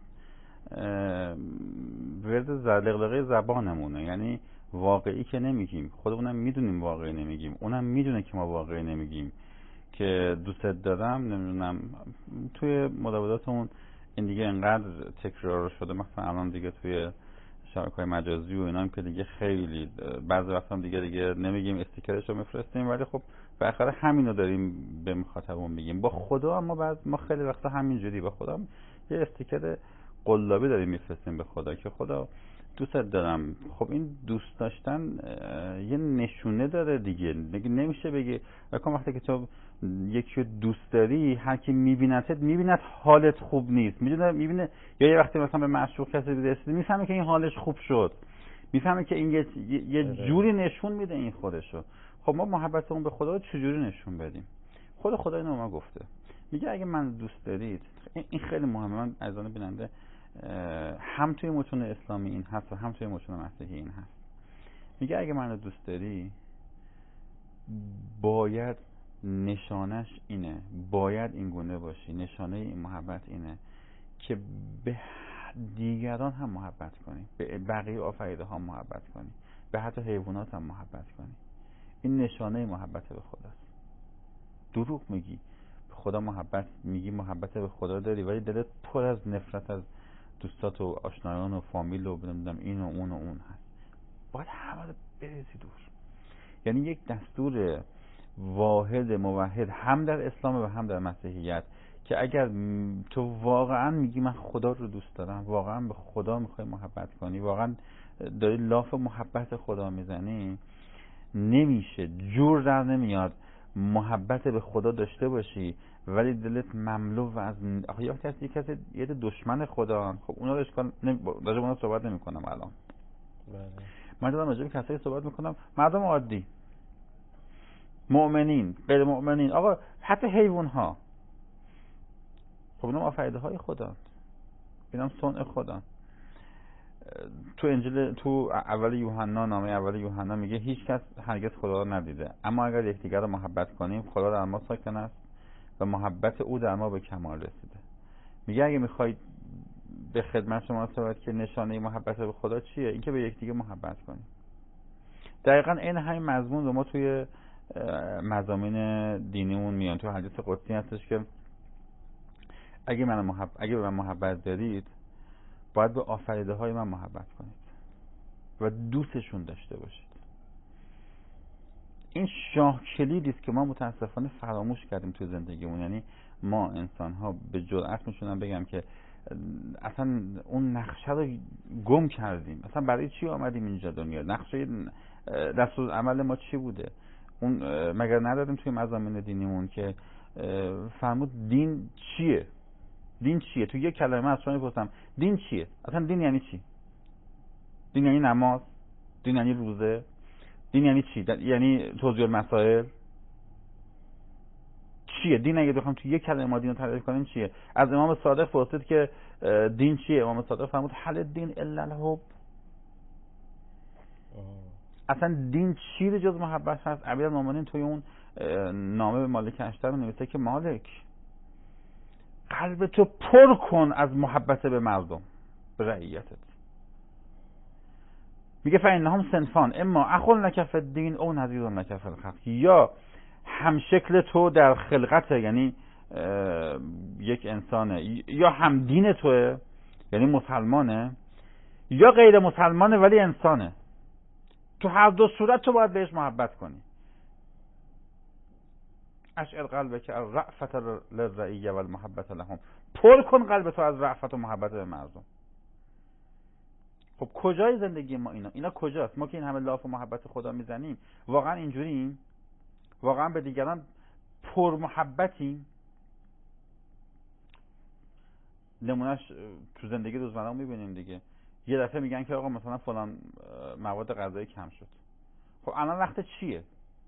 S4: ورد لغلغه زبانمونه، یعنی واقعی که نمیگیم، خودمونم میدونیم واقعی نمیگیم، اونم میدونه که ما واقعی نمیگیم، که دوستت دارم نمیدونم توی مداولاتمون این دیگه انقدر تکرار شده، مثلا الان دیگه توی شبکه‌های مجازی و اینا هم که دیگه خیلی بعضی وقتا هم دیگه نمیگیم، استیکرش رو میفرستیم، ولی خب بالاخره همینو داریم به مخاطبمون میگیم. با خدا ما خیلی وقتا همینجوری با خدا یه استیکر قلابی داریم میفرستیم به خدا که خدا دوستت دارم. خب این دوست داشتن یه نشونه داره دیگه نمیشه بگی وقتی که تو یکی رو دوست داری، هر کی میبیند حالت خوب نیست، میبینه یا یه وقتی مثلا به معشوق کسی رسیدی میفهمه که این حالش خوب شد، میفهمه که این یه جوری نشون میده این خودشو. خب ما محبتمون به خدا رو چجوری نشون بدیم؟ خدا اینو ما گفته، میگه اگه من دوست دارید، این خیلی مهمه، من عزیزان بیننده هم توی متون اسلامی این هست و هم توی متون مسیحی این هست، میگه اگه منو دوست داری باید نشانش اینه، باید این گونه باشی، نشانه این محبت اینه که به دیگران هم محبت کنی، به بقیه آفریده ها محبت کنی، به حتی حیوانات هم محبت کنی. این نشانه محبت به خداست. دروغ میگی به خدا محبت میگی، محبت به خدا داری، ولی دلت پر از نفرت از دوستات و آشنایان و فامیل و نمیدونم این و اون و اون هست. باید همه رو بریزی دور. یعنی یک دستور واحد موحد هم در اسلام و هم در مسیحیت که اگر تو واقعا میگی من خدا رو دوست دارم، واقعا به خدا میخوای محبت کنی، واقعا داری لاف محبت خدا میزنی، نمیشه، جور در نمیاد محبت به خدا داشته باشی ولی دلت مملو و از یا کسی یه دشمن خدا. خب اونا رو اشکال راجع به اونا صحبت نمی‌کنم الان. من دارم راجع به کسایی صحبت می‌کنم، مردم عادی، مؤمنین، غیر مؤمنین، آقا حتی حیوان ها، خب اینا آفریده های خدا، اینا صنع خدا. تو انجیل، تو اول یوحنا، نامه اول یوحنا میگه هیچ کس هرگز خدا رو ندیده، اما اگر یکدیگر رو محبت کنیم خدا در ما ساکن است و محبت او در ما به کمال رسیده. میگه اگه میخواید به خدمت شما صحبت که نشانه محبت به خدا چیه؟ اینکه به یکدیگر محبت کنیم. دقیقاً این همین مضمون رو ما توی مضامین دینیمون میان. تو حدیث قدسی هستش که اگه به من محبت دارید باید به آفریده های من محبت کنید و دوستشون داشته باشید. این شاه کلیدی است که ما متاسفانه فراموش کردیم تو زندگیمون. یعنی ما انسان ها به جرئت میتونم بگم که اصلا اون نقشه رو گم کردیم. اصلا برای چی آمدیم اینجا دنیا؟ نقشه دستور عمل ما چی بوده؟ اون مگر ندادیم توی مضامین دینیمون که فرمود دین چیه؟ دین چیه؟ تو یک کلمه از شما میپرسم دین چیه؟ اصلا دین یعنی چی؟ دین یعنی نماز؟ دین یعنی روزه؟ دین یعنی چی؟ یعنی توضیح المسائل؟ چیه دین؟ اگه بخوام تو یک کلمه ما دین رو تعریف کنیم چیه؟ از امام صادق پرسید که دین چیه؟ امام صادق فرمود هل دین الا الحب. اصلا دین چیه جز محبت هست؟ امیرالمومنین توی اون نامه به مالک اشتر نوشته که مالک قلب تو پر کن از محبت به مردم، به رعیتت. میگه فإنهم صنفان اما اخو لک فی الدین او نظیر لک فی الخلق، یا هم شکل تو در خلقت، یعنی یک انسانه، یا هم دین توه یعنی مسلمانه، یا غیر مسلمانه ولی انسانه. تو هر دو صورت تو باید بهش محبت کنی. اشعر قلبک الرأفت للرعیه و المحبت لهم، پر کن قلب تو از رأفت و محبت به مردم. خب کجای زندگی ما اینا کجاست؟ ما که این همه لاف و محبت خدا میزنیم واقعا اینجوریم؟ واقعا به دیگران پرمحبتیم. نمونهش تو زندگی روزمره میبینیم دیگه. یه دفعه میگن که آقا مثلا فلان مواد غذایی کم شد. خب الان وقت چیه؟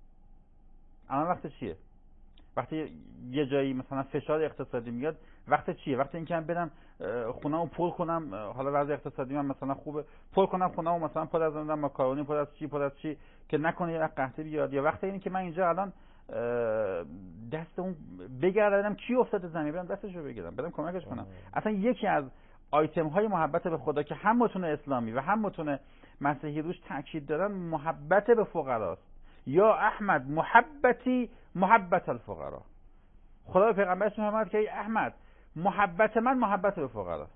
S4: وقتی یه جایی مثلا فشار اقتصادی میاد، وقت چیه؟ وقتی اینکه من برم خونه‌مو پر کنم، حالا وضع اقتصادی من مثلا خوبه، پر کنم خونه‌مو مثلا پر از ماکارونی، پر از چی که نکنه یه قحطی بیاد، یا وقتی اینکه من اینجا الان دست اون بگردم کی افتاده زمین، برم دستشو بگیرم، برم کمکش کنم. اصلا یکی از آیتم های محبت به خدا که هم متون اسلامی و هم متون مسیحی روش تاکید دارن، محبت به فقراست. یا احمد محبتی محبت الفقرا. خدا به پیغمبرش میفرماید که ای احمد، محبت من محبت به فقراست.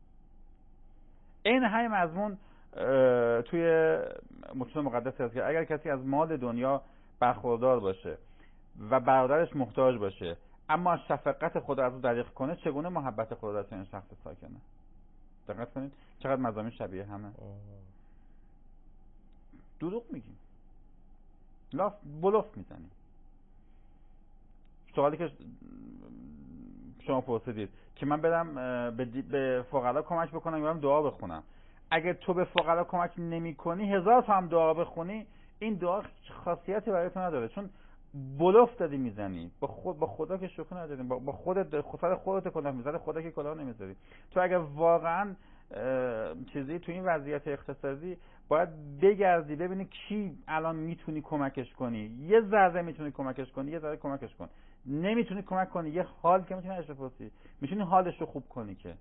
S4: این همین مضمون توی متون مقدس هست که اگر کسی از مال دنیا برخوردار باشه و برادرش محتاج باشه اما شفقت خدا از او دریغ کنه، چگونه محبت خدا در این شخص ساکنه؟ دقت کنید چقدر مضامین شبیه همه. دروغ میگیم، بلوف میزنیم. سوالی که شما پرسیدید که من برم به فقرا کمک بکنم یا برم دعا بخونم، اگه تو به فقرا کمک نمی کنی 1000 تا هم دعا بخونی، این دعا خاصیتی برای تو نداره، چون بلوف دادی میزنی. با خدا که شوخی نداریم، با خودت کلاه میزنی، خدا که کلاه نمیذاری. تو اگر واقعا چیزی تو این وضعیت اقتصادی باید بگردی ببینی کی الان میتونی کمکش کنی، یه ذره میتونی کمکش کنی، یه ذره کمکش کن. نمیتونی کمک کنی، یه حال که میتونی ازش بپرسی، میتونی حالش رو خوب کنی. که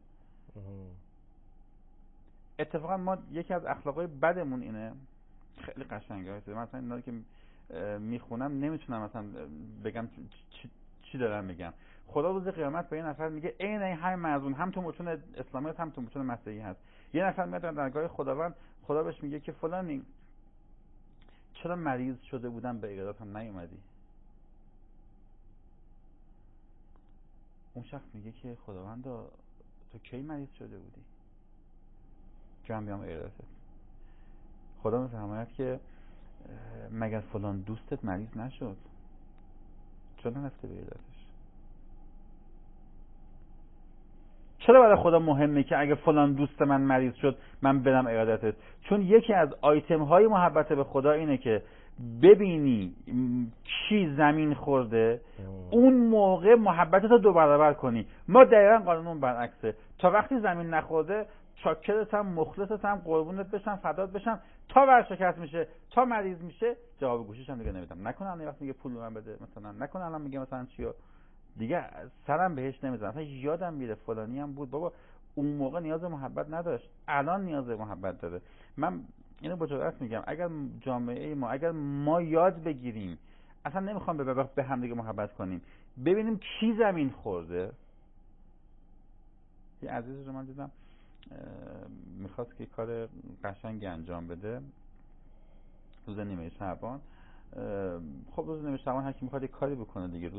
S4: اتفاقا ما یکی از اخلاقای بدمون اینه، خیلی قشنگه. مثلا اینا که میخونم نمیتونم مثلا بگم چی دارم میگم. خدا روز قیامت به یه نفر میگه عین این همین موضوع هم تو متون اسلامی هم تو متون مسیحی هست. یه نفر میاد در درگاه خداوند، خدا بهش میگه که فلانی چرا مریض شده بودم به ایراداتم نیومدی؟ اون شخص میگه که خداوند تو کی مریض شده بودی که من بیام ایراداتت؟ خدا میفرماید که مگر فلان دوستت مریض نشد؟ چرا نرفته به ایراداتش؟ چرا برای خدا مهمه که اگه فلان دوست من مریض شد من برم ایراداتت؟ چون یکی از آیتم های محبت به خدا اینه که ببینی کی زمین خورده، اون موقع محبتت رو 2 برابر کنی. ما دقیقا قانونمون برعکسه. تا وقتی زمین نخورده چاکرتم، مخلصتم، قربونت بشم، فدات بشم، تا ورشکست میشه، تا مریض میشه جواب گوشیش هم دیگه نمیدم. نکنه الان وقتی میگه پول به من بده، مثلا نکنه الان میگه مثلا چیو دیگه سرم بهش نمیزنم، اصلا یادم میره فلانی هم بود بابا اون موقع نیاز به محبت نداشت، الان نیاز به محبت داره. من اینو با جرئت میگم اگر جامعه ما، اگر ما یاد بگیریم، اصلا نمیخوام به هم دیگه محبت کنیم، ببینیم کی زمین خورده. یه عزیز رو من دیدم میخواست که کار قشنگی انجام بده روز نیمه شعبان. خب روز نیمه شعبان هر کی میخواد یه کاری بکنه دیگه،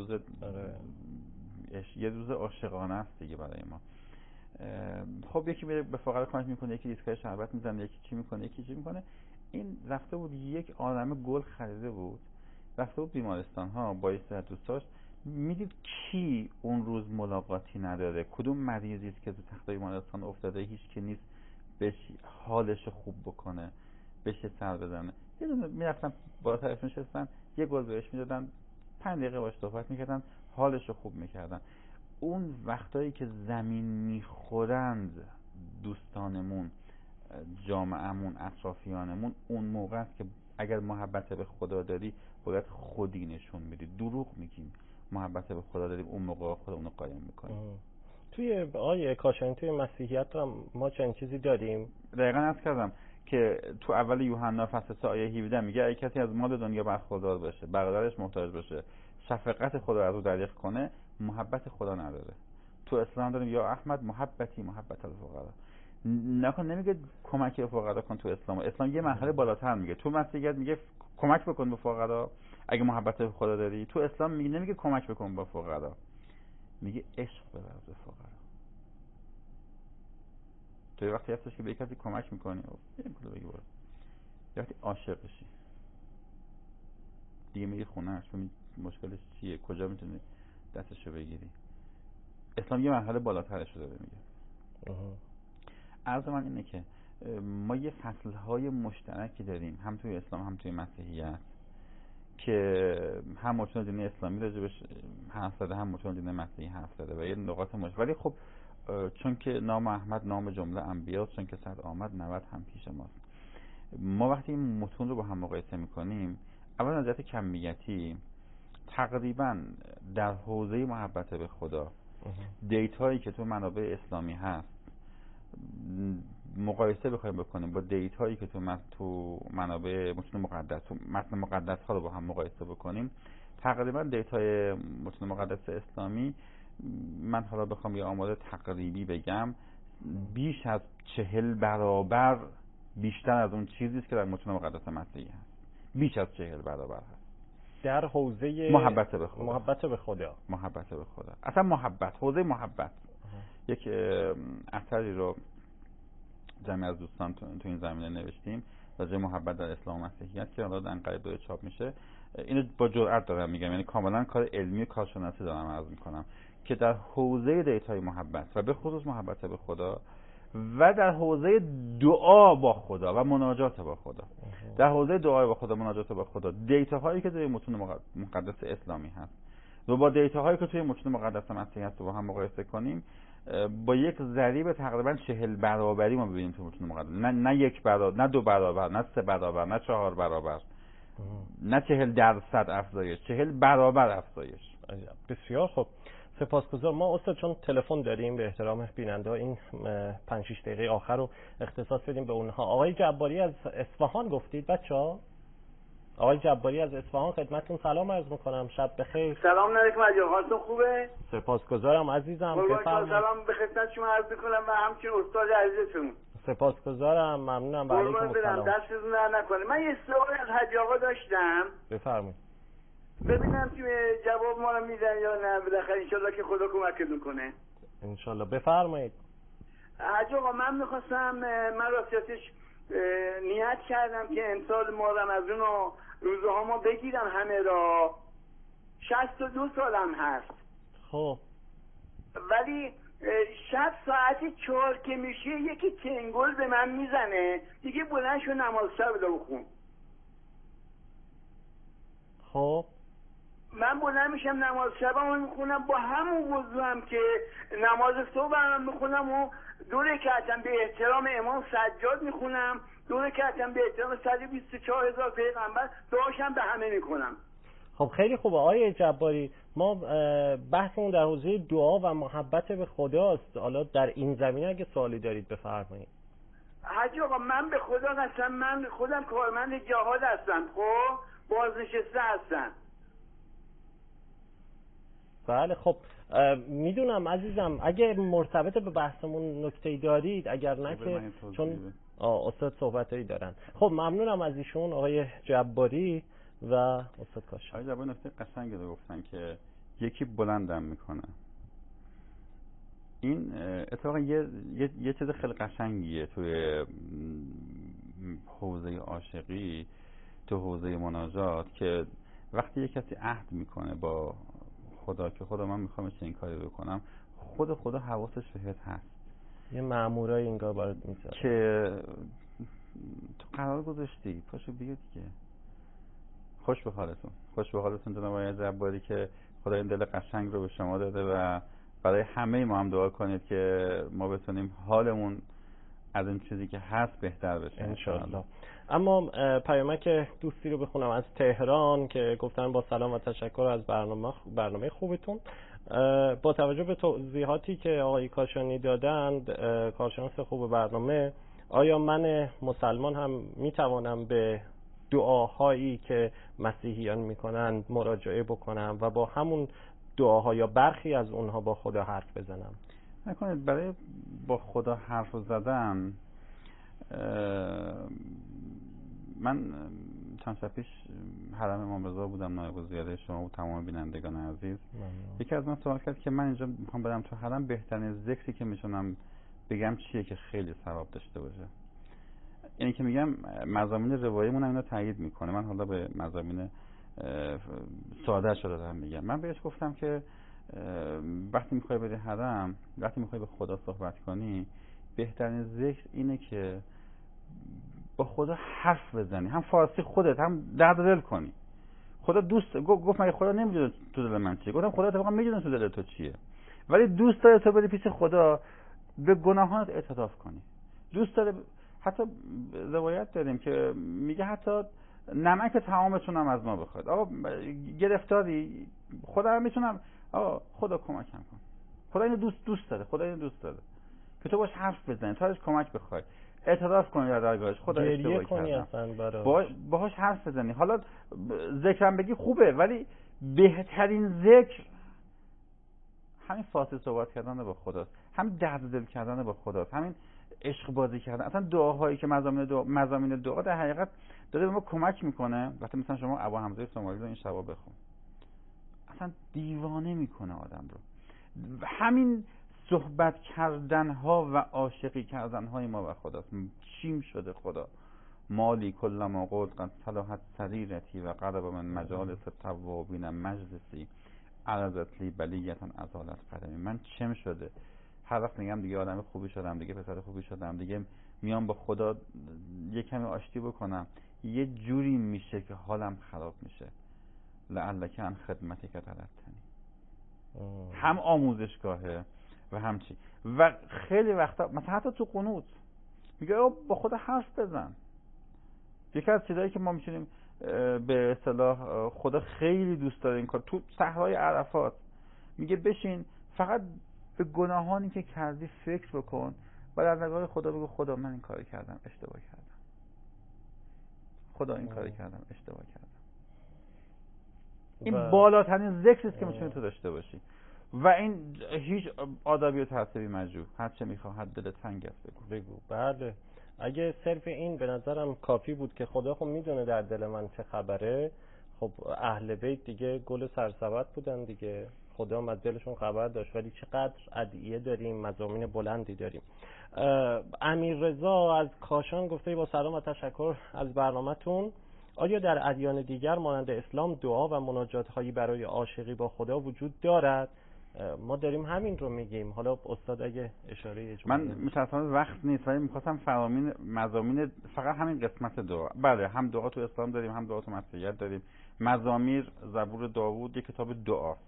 S4: یه روز عاشقانه است دیگه برای ما. خب یکی میره به فقرا کمک میکنه، یکی ایستگاه شربت میزنه، یکی چی میکنه، یکی چی میکنه. این رفته بود یک عالمه گل خریده بود، رفته بود بیمارستان ها با استراحت دوستاش، میدید کی اون روز ملاقاتی نداره، کدوم مریضی است که تو تخت بیمارستان افتاده، هیچ کی نیست بهش حالش خوب بکنه، بهش سر بزنه. یه دونه میرفتن با طرف نشستن، یه گل بهش میدادن، 5 دقیقه باهاش صحبت میکردن، حالش رو خوب میکردن. اون وقتایی که زمین میخورند دوستانمون، جامعهمون، اطرافیانمون، اون موقع است که اگر محبت به خدا داری باید خودی نشون بدی. دروغ میگیم محبت به خدا داریم، اون موقع خودمون رو قایم میکنیم.
S3: توی آیه کاشانی توی مسیحیت هم ما چنین چیزی داریم.
S4: دقیقاً عرض کردم که تو اول یوحنا فصل 3 آیه 17 میگه اگه کسی از مال دنیا برخوردار باشه، برادرش محتاج باشه، شفقت خدا از او دریغ کنه، محبت خدا نداره. تو اسلام داریم یا احمد محبتی محبت الفقرا. نکن نمیگه کمک به فقرا کن. تو اسلام یه مرحله بالاتر میگه. تو مسیحیت میگه کمک بکن به فقرا اگه محبت به خدا داری. تو اسلام میگه نمیگه کمک بکن به فقرا، میگه عشق بورز به فقرا. تو وقتی هستش که به کسی کمک میکنی یه پول بگی برو، وقتی عاشق بشی دیگه میری خونه‌اش مشکلش چیه، کجا میتونی دستشو بگیری. اسلام یه مرحله بالاترش رو داره میگه. عرض من اینه که ما یه فصلهای مشترکی داریم، هم توی اسلام هم توی مسیحیت، که هم متون دینی اسلامی راجبش حرف زده، هم متون دینی مسیحی حرف زده و یه نقاط ولی خب چون که نام احمد نام جمله انبیاست، چون که 100 آمد 90 هم پیش ماست. ما وقتی این متون رو با هم مقایسه میکنیم، اولا از جهت کمیتی تقریبا در حوزه محبت به خدا دیتایی که تو منابع اسلامی هست مقایسه بخوایم بکنیم با دیتایی که تو منابع متون مقدس، تو متن مقدس ها رو با هم مقایسه بکنیم، تقریبا دیتای متون مقدس اسلامی، من حالا بخوام یه آمار تقریبی بگم، بیش از 40 برابر بیشتر از اون چیزیست که در متون مقدس مسیحی هست. بیش از 40 برابر هست
S3: در حوزه
S4: محبت به خدا. محبت به خدا. اصلا محبت، حوزه محبت. یک اثری رو جمعی از دوستان تو این زمینه نوشتیم راجع محبت در اسلام و مسیحیت که الان قریب داره چاپ میشه. اینو با جرئت دارم میگم، یعنی کاملا کار علمی و کارشناسی دارم عرض میکنم که در حوزه دیتای محبت و به خصوص محبت به خدا و در حوزه دعا با خدا و مناجات با خدا، در حوزه دعا با خدا، مناجات با خدا، دیتاهایی که توی متون مقدس اسلامی هست و با دیتاهایی که توی متون مقدس مسیحی هست رو با هم مقایسه کنیم، با یک ضریب تقریبا 40 برابری ما ببینیم تو متون مقدس. نه 1 برابر، نه 2 برابر، نه 3 برابر، نه 4 برابر، نه 40% افزایش، 40 برابر افزایش.
S3: بسیار خوب، سپاسگزار. ما استاد چون تلفن داریم به احترام بیننده این 5-6 دقیقه آخر رو اختصاص بدیم به اونها. آقای جباری از اصفهان گفتید بچه‌ها؟ آقای جباری از اصفهان خدمتتون سلام عرض میکنم، شب بخیر.
S5: سلام علیکم عجیب، حالتون خوبه؟
S3: سپاسگزارم عزیزم، بفرمایید.
S5: سلام به خدمت شما عرض میکنم و همچنین استاد عزیزتون.
S3: سپاسگزارم، ممنونم. و علیکم السلام.
S5: دستتون در نکنه. من یه سوال از حاج آقا داشتم،
S3: بفرمایید.
S5: ببینم که جواب ما رو میدن یا نه، بالاخره ان شاءالله که خدا کمکتون کنه
S3: ان شاءالله. بفرمایید.
S5: حاج آقا من می‌خواستم، من راستش نیت کردم که امسال ما رمضان و روزه ها ما بگیرم همه را، 62 سالم هست.
S3: خب
S5: ولی شب ساعت 4 که میشه یکی تنگل به من میزنه دیگه، بلند شو نماز شب رو بخون.
S3: خب
S5: من بلند میشم نماز شبم رو میخونم، با همون وضوعم که نماز صبحم میخونم و 2 رکعتم به احترام امام سجاد میخونم، 2 رکعتم به احترام 124,000 پیغمبر، دعاشم به همه میکنم.
S3: خب خیلی خوبه آقای جباری. ما بحثمون در حوزه دعا و محبت به خداست. حالا در این زمینه اگه سوالی دارید بفرمایید.
S5: حاج آقا من به خدا قسم، من خودم کارمند جهاد هستم، خب بازنشسته هستم.
S3: بله خب میدونم عزیزم، اگه مرتبط به بحثمون نکته‌ای دارید، اگر نه که چون استاد صحبتایی دارن. خب ممنونم از ایشون آقای جباری و استاد کاشانی.
S4: آقای جباری نکته قشنگی رو گفتن که یکی بلندم میکنه. این اتفاقا یه چیز خیلی قشنگیه توی حوزه عاشقی، تو حوزه مناجات، که وقتی یه کسی عهد میکنه با خدا که خدا من میخوام این کاری رو کنم، خدا حواسش بهت هست. یه مأمورای انگار برات میذاره که تو قرار گذاشتی، پاشو بیا دیگه. خوش به حالتون جناب آقای جباری که خدا این دل قشنگ رو به شما داده و برای همه ما هم دعا کنید که ما بتونیم حالمون از این چیزی که هست بهتر بشه انشاءالله.
S3: اما پیامک دوستی رو بخونم از تهران که گفتن با سلام و تشکر از برنامه خوبتون. با توجه به توضیحاتی که آقای کاشانی دادند، کارشناس خوب برنامه، آیا من مسلمان هم میتوانم به دعاهایی که مسیحیان میکنن مراجعه بکنم و با همون دعاها یا برخی از اونها با خدا حرف بزنم؟
S4: نکنید برای با خدا حرف زدن، من چند شب پیش حرم امام رضا بودم، نایب الزیاده شما و تمام بینندگان عزیز. یکی از من سوال کرد که من اینجا میخوام برم تو حرم، بهترین ذکری که میتونم بگم چیه که خیلی ثواب داشته باشه؟ اینی که میگم مضامین رواییمون هم اینو تایید میکنه. من حالا به مضامین ساده شده دارم میگم. من بهش گفتم که وقتی میخوای بری حرم، وقتی میخوای به خدا صحبت کنی، بهترین ذکر اینه که با خدا حرف بزنی، هم فارسی خودت هم درد دل کنی. خدا دوست گفت مگه خدا نمیدونه تو دل من چیه؟ گفتم خدا اتفاقا میدونه تو دل تو چیه، ولی دوست داره تو بری پیش خدا به گناهانت اعتراف کنی. دوست داره، حتی روایت داریم که میگه حتی نمک طعامتون هم از ما بخواد. آقا گرفتاری، خدا هم میتونم، آقا خدا کمکم کن. خدا اینو دوست داره، خدا اینو دوست داره که تو باش حرف بزنی، تو ازش کمک بخوای، اعتراف کنی در درگاهش، خدا اشتباه کردم، باهاش حرف بزنی. حالا ذکرم بگی خوبه، ولی بهترین ذکر همین فاصله صحبت کردن با خداست، همین درد دل کردن با خداست، همین عشق بازی کردن. اصلا دعاهایی که مضامین دعا در حقیقت داره به ما کمک میکنه. وقتی مثلا شما ابا حمزه سومالی رو این شبا بخون، اصلا دیوانه میکنه آدم رو. همین صحبت کردن ها و عاشقی کردن های ما و خداست. چیم شده خدا مالی کلما قد قد صلحت سریرتی و قرب من مجالس توابین مجلسی عرضت لی بلیتا ازالت قدمی. من چم شده هر وقت میگم دیگه آدم خوبی شدم، دیگه پسر خوبی شدم، دیگه میام با خدا یه کمی آشتی بکنم، یه جوری میشه که حالم خراب میشه. لعلک عن خدمتک تلتنی. هم آموزشگاهه و هم چی. و خیلی وقتا مثلا حتی تو قنوت میگه با خدا حرف بزن. یکی از چیزایی که ما میتونیم به اصطلاح خدا خیلی دوست داره این کار، تو صحرای عرفات میگه بشین فقط به گناهانی که کردی فکر بکن و در نگاه خدا بگو خدا من این کاری کردم، اشتباه کردم، خدا این کاری کردم، اشتباه کردم. این بالاترین ذکری است که میتونی تو داشته باشی و این هیچ آدابی و تحصیلی مجروح، هر چه میخواد دلت تنگ است بگو.
S3: بله، اگه صرف این به نظرم کافی بود که خدا خب میدونه در دل من چه خبره. خب اهل بیت دیگه گل سرسبد بودن دیگه، خدا هم از دلشون خبر داشت. ولی چقدر ادعیه داریم، مضامین بلندی داریم. امیر رضا از کاشان گفته با سلام و تشکر از برنامه‌تون. آیا در ادیان دیگر مانند اسلام دعا و مناجات هایی برای عاشقی با خدا وجود دارد؟ ما داریم همین رو میگیم. حالا استاد اگه اشاره
S4: من متأسفانه وقت نیست، ولی می‌خواستم فرامین مزامین فقط همین قسمت دعا. بله، هم دعا تو اسلام داریم، هم دعا تو مسیحیت داریم. مزامیر، زبور داوود یک کتاب دعاست،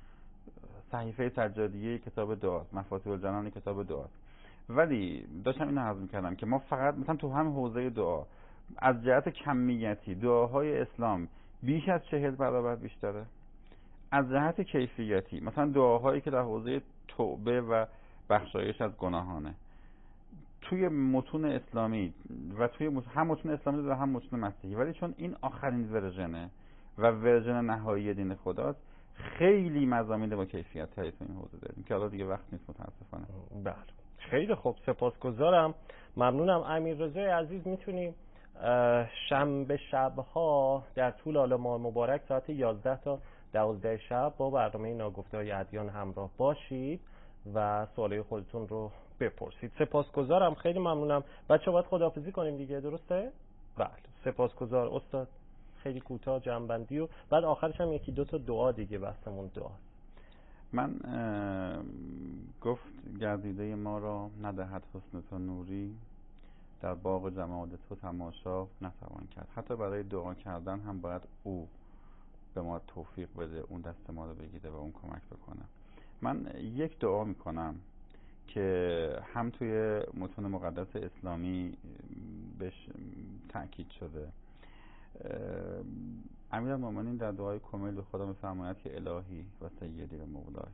S4: صحیفه سجادیه کتاب دعاست، مفاتیح الجنان کتاب دعاست. ولی داشتم اینو عرض می‌کردم که ما فقط مثلا تو همین حوزه دعا از جهت کمیتی دعاهای اسلام بیش از 40 برابر بیشتره. از جهت کیفیتی مثلا دعاهایی که در حوزه توبه و بخشایش از گناهانه توی متون اسلامی و توی هم متون اسلامی و هم متون مسیحی، ولی چون این آخرین ورژنه و ورژن نهایی دین خداست، خیلی مضامین با کیفیت تری تو این حوزه داریم که حالا دیگه وقت نیست متاسفانه.
S3: بله، خیلی خوب، سپاسگزارم، ممنونم. امیر رضای عزیز، میتونیم شنبه شب‌ها در طول حال ماه مبارک ساعت 11 تا 12 شب با برنامه ناگفته‌های ادیان همراه باشید و سوالای خودتون رو بپرسید. سپاسگزارم، خیلی ممنونم. بچه‌ها باید خداحافظی کنیم دیگه، درسته؟ بله، سپاسگزار استاد. خیلی کوتاه جمع‌بندی و بعد آخرش هم یکی دو تا دعا دیگه، بحثمون دعاست.
S4: من گفت گردیده ما را ندهد حسن تو نوری، در باغ جمال تو تماشا نتوان کرد. حتی برای دعا کردن هم باید او به ما توفیق بده، اون دست ما رو بگیره و اون کمک بکنه. من یک دعا میکنم که هم توی متون مقدس اسلامی بهش تأکید شده. امیرالمومنین در دعای کمیل به خدا میفرماید که الهی و سیدی و مولای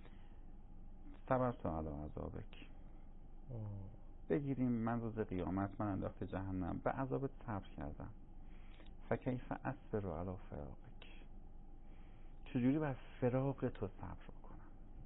S4: صبرت علی عذابک، بگیریم من روز قیامت من انداخته جهنم، به عذابت صبر کردم، فکیف اصبر علی فراقک، چجوری بر فراق تو صبر کنم؟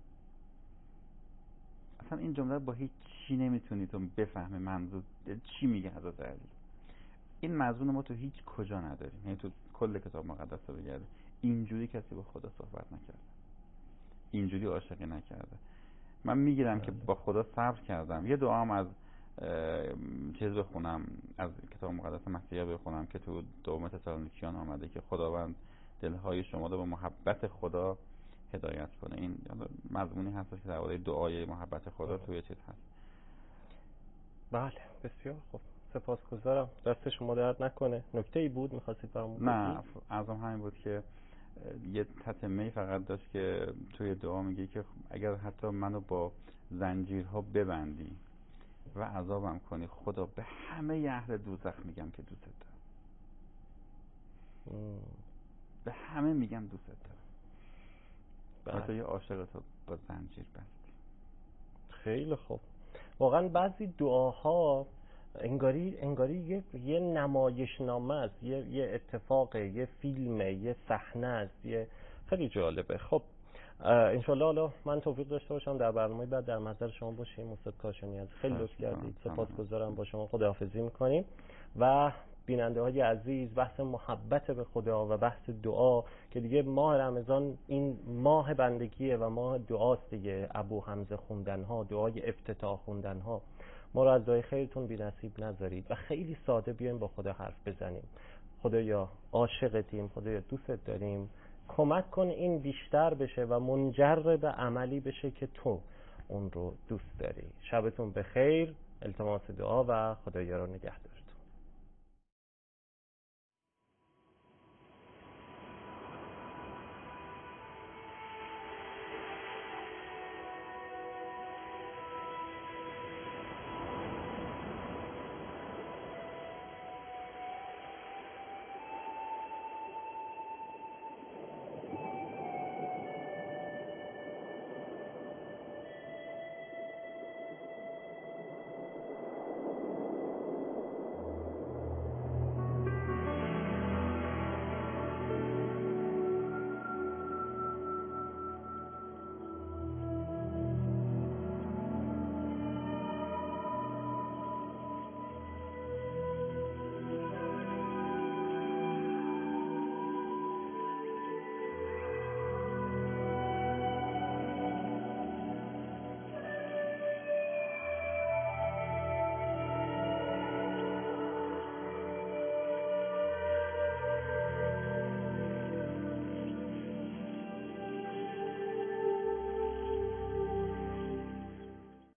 S4: اصلا این جمله با هیچ چی نمیتونی تو بفهمی منظور چی میگه حضرت علی. این مضمون ما تو هیچ کجا نداریم، یعنی تو کل کتاب مقدس رو بگردی اینجوری کسی با خدا صحبت نکرده، اینجوری عاشقی نکرده. من میگیرم که با خدا صبر کردم. یه دعا هم از چیز بخونم، از کتاب مقدس مسیحی بخونم که تو دوم تسالونیکیان آمده که خداوند دلهای شما رو به محبت خدا هدایت کنه. این مضمونی هست که درباره دعای محبت خدا توی چیز هست.
S3: بله بسیار خوب، سپاسگزارم، دست شما درد نکنه. نکته ای بود می‌خواستید برامون بگید؟
S4: نه، عرضم همین بود که یه تتمه‌ای فقط داشت که توی دعا میگه که اگر حتی منو با زنجیرها ببندی و عذابم کنی، خدا به همه اهل دوزخ میگم که دوست دارم. به همه میگم دوست دارم. حتی یه عاشق تو با زنجیر بستی.
S3: خیلی خوب. واقعا بعضی دعاها انگاری یه نمایشنامه است، یه اتفاقه، یه فیلمه، یه صحنه است، خیلی جالبه. خب انشالله حالا من توفیق داشته باشم در برنامه بعد در نظر شما باشیم. استاد کاشانی خیلی لطف کردید، سپاسگزارم. با شما خداحافظی میکنیم و بیننده های عزیز، بحث محبت به خدا و بحث دعا که دیگه ماه رمضان این ماه بندگیه و ماه دعاست دیگه، ابو حمزه خوندن ها، دعای افتتاح خوندن ها، ما رو از دعای خیرتون بی نصیب نذارید و خیلی ساده بیایم با خدا حرف بزنیم. خدایا عاشقتیم، خدایا دوستت داریم، کمک کن این بیشتر بشه و منجر به عملی بشه که تو اون رو دوست داری. شبتون بخیر، التماس دعا و خدایا رو نگهدار.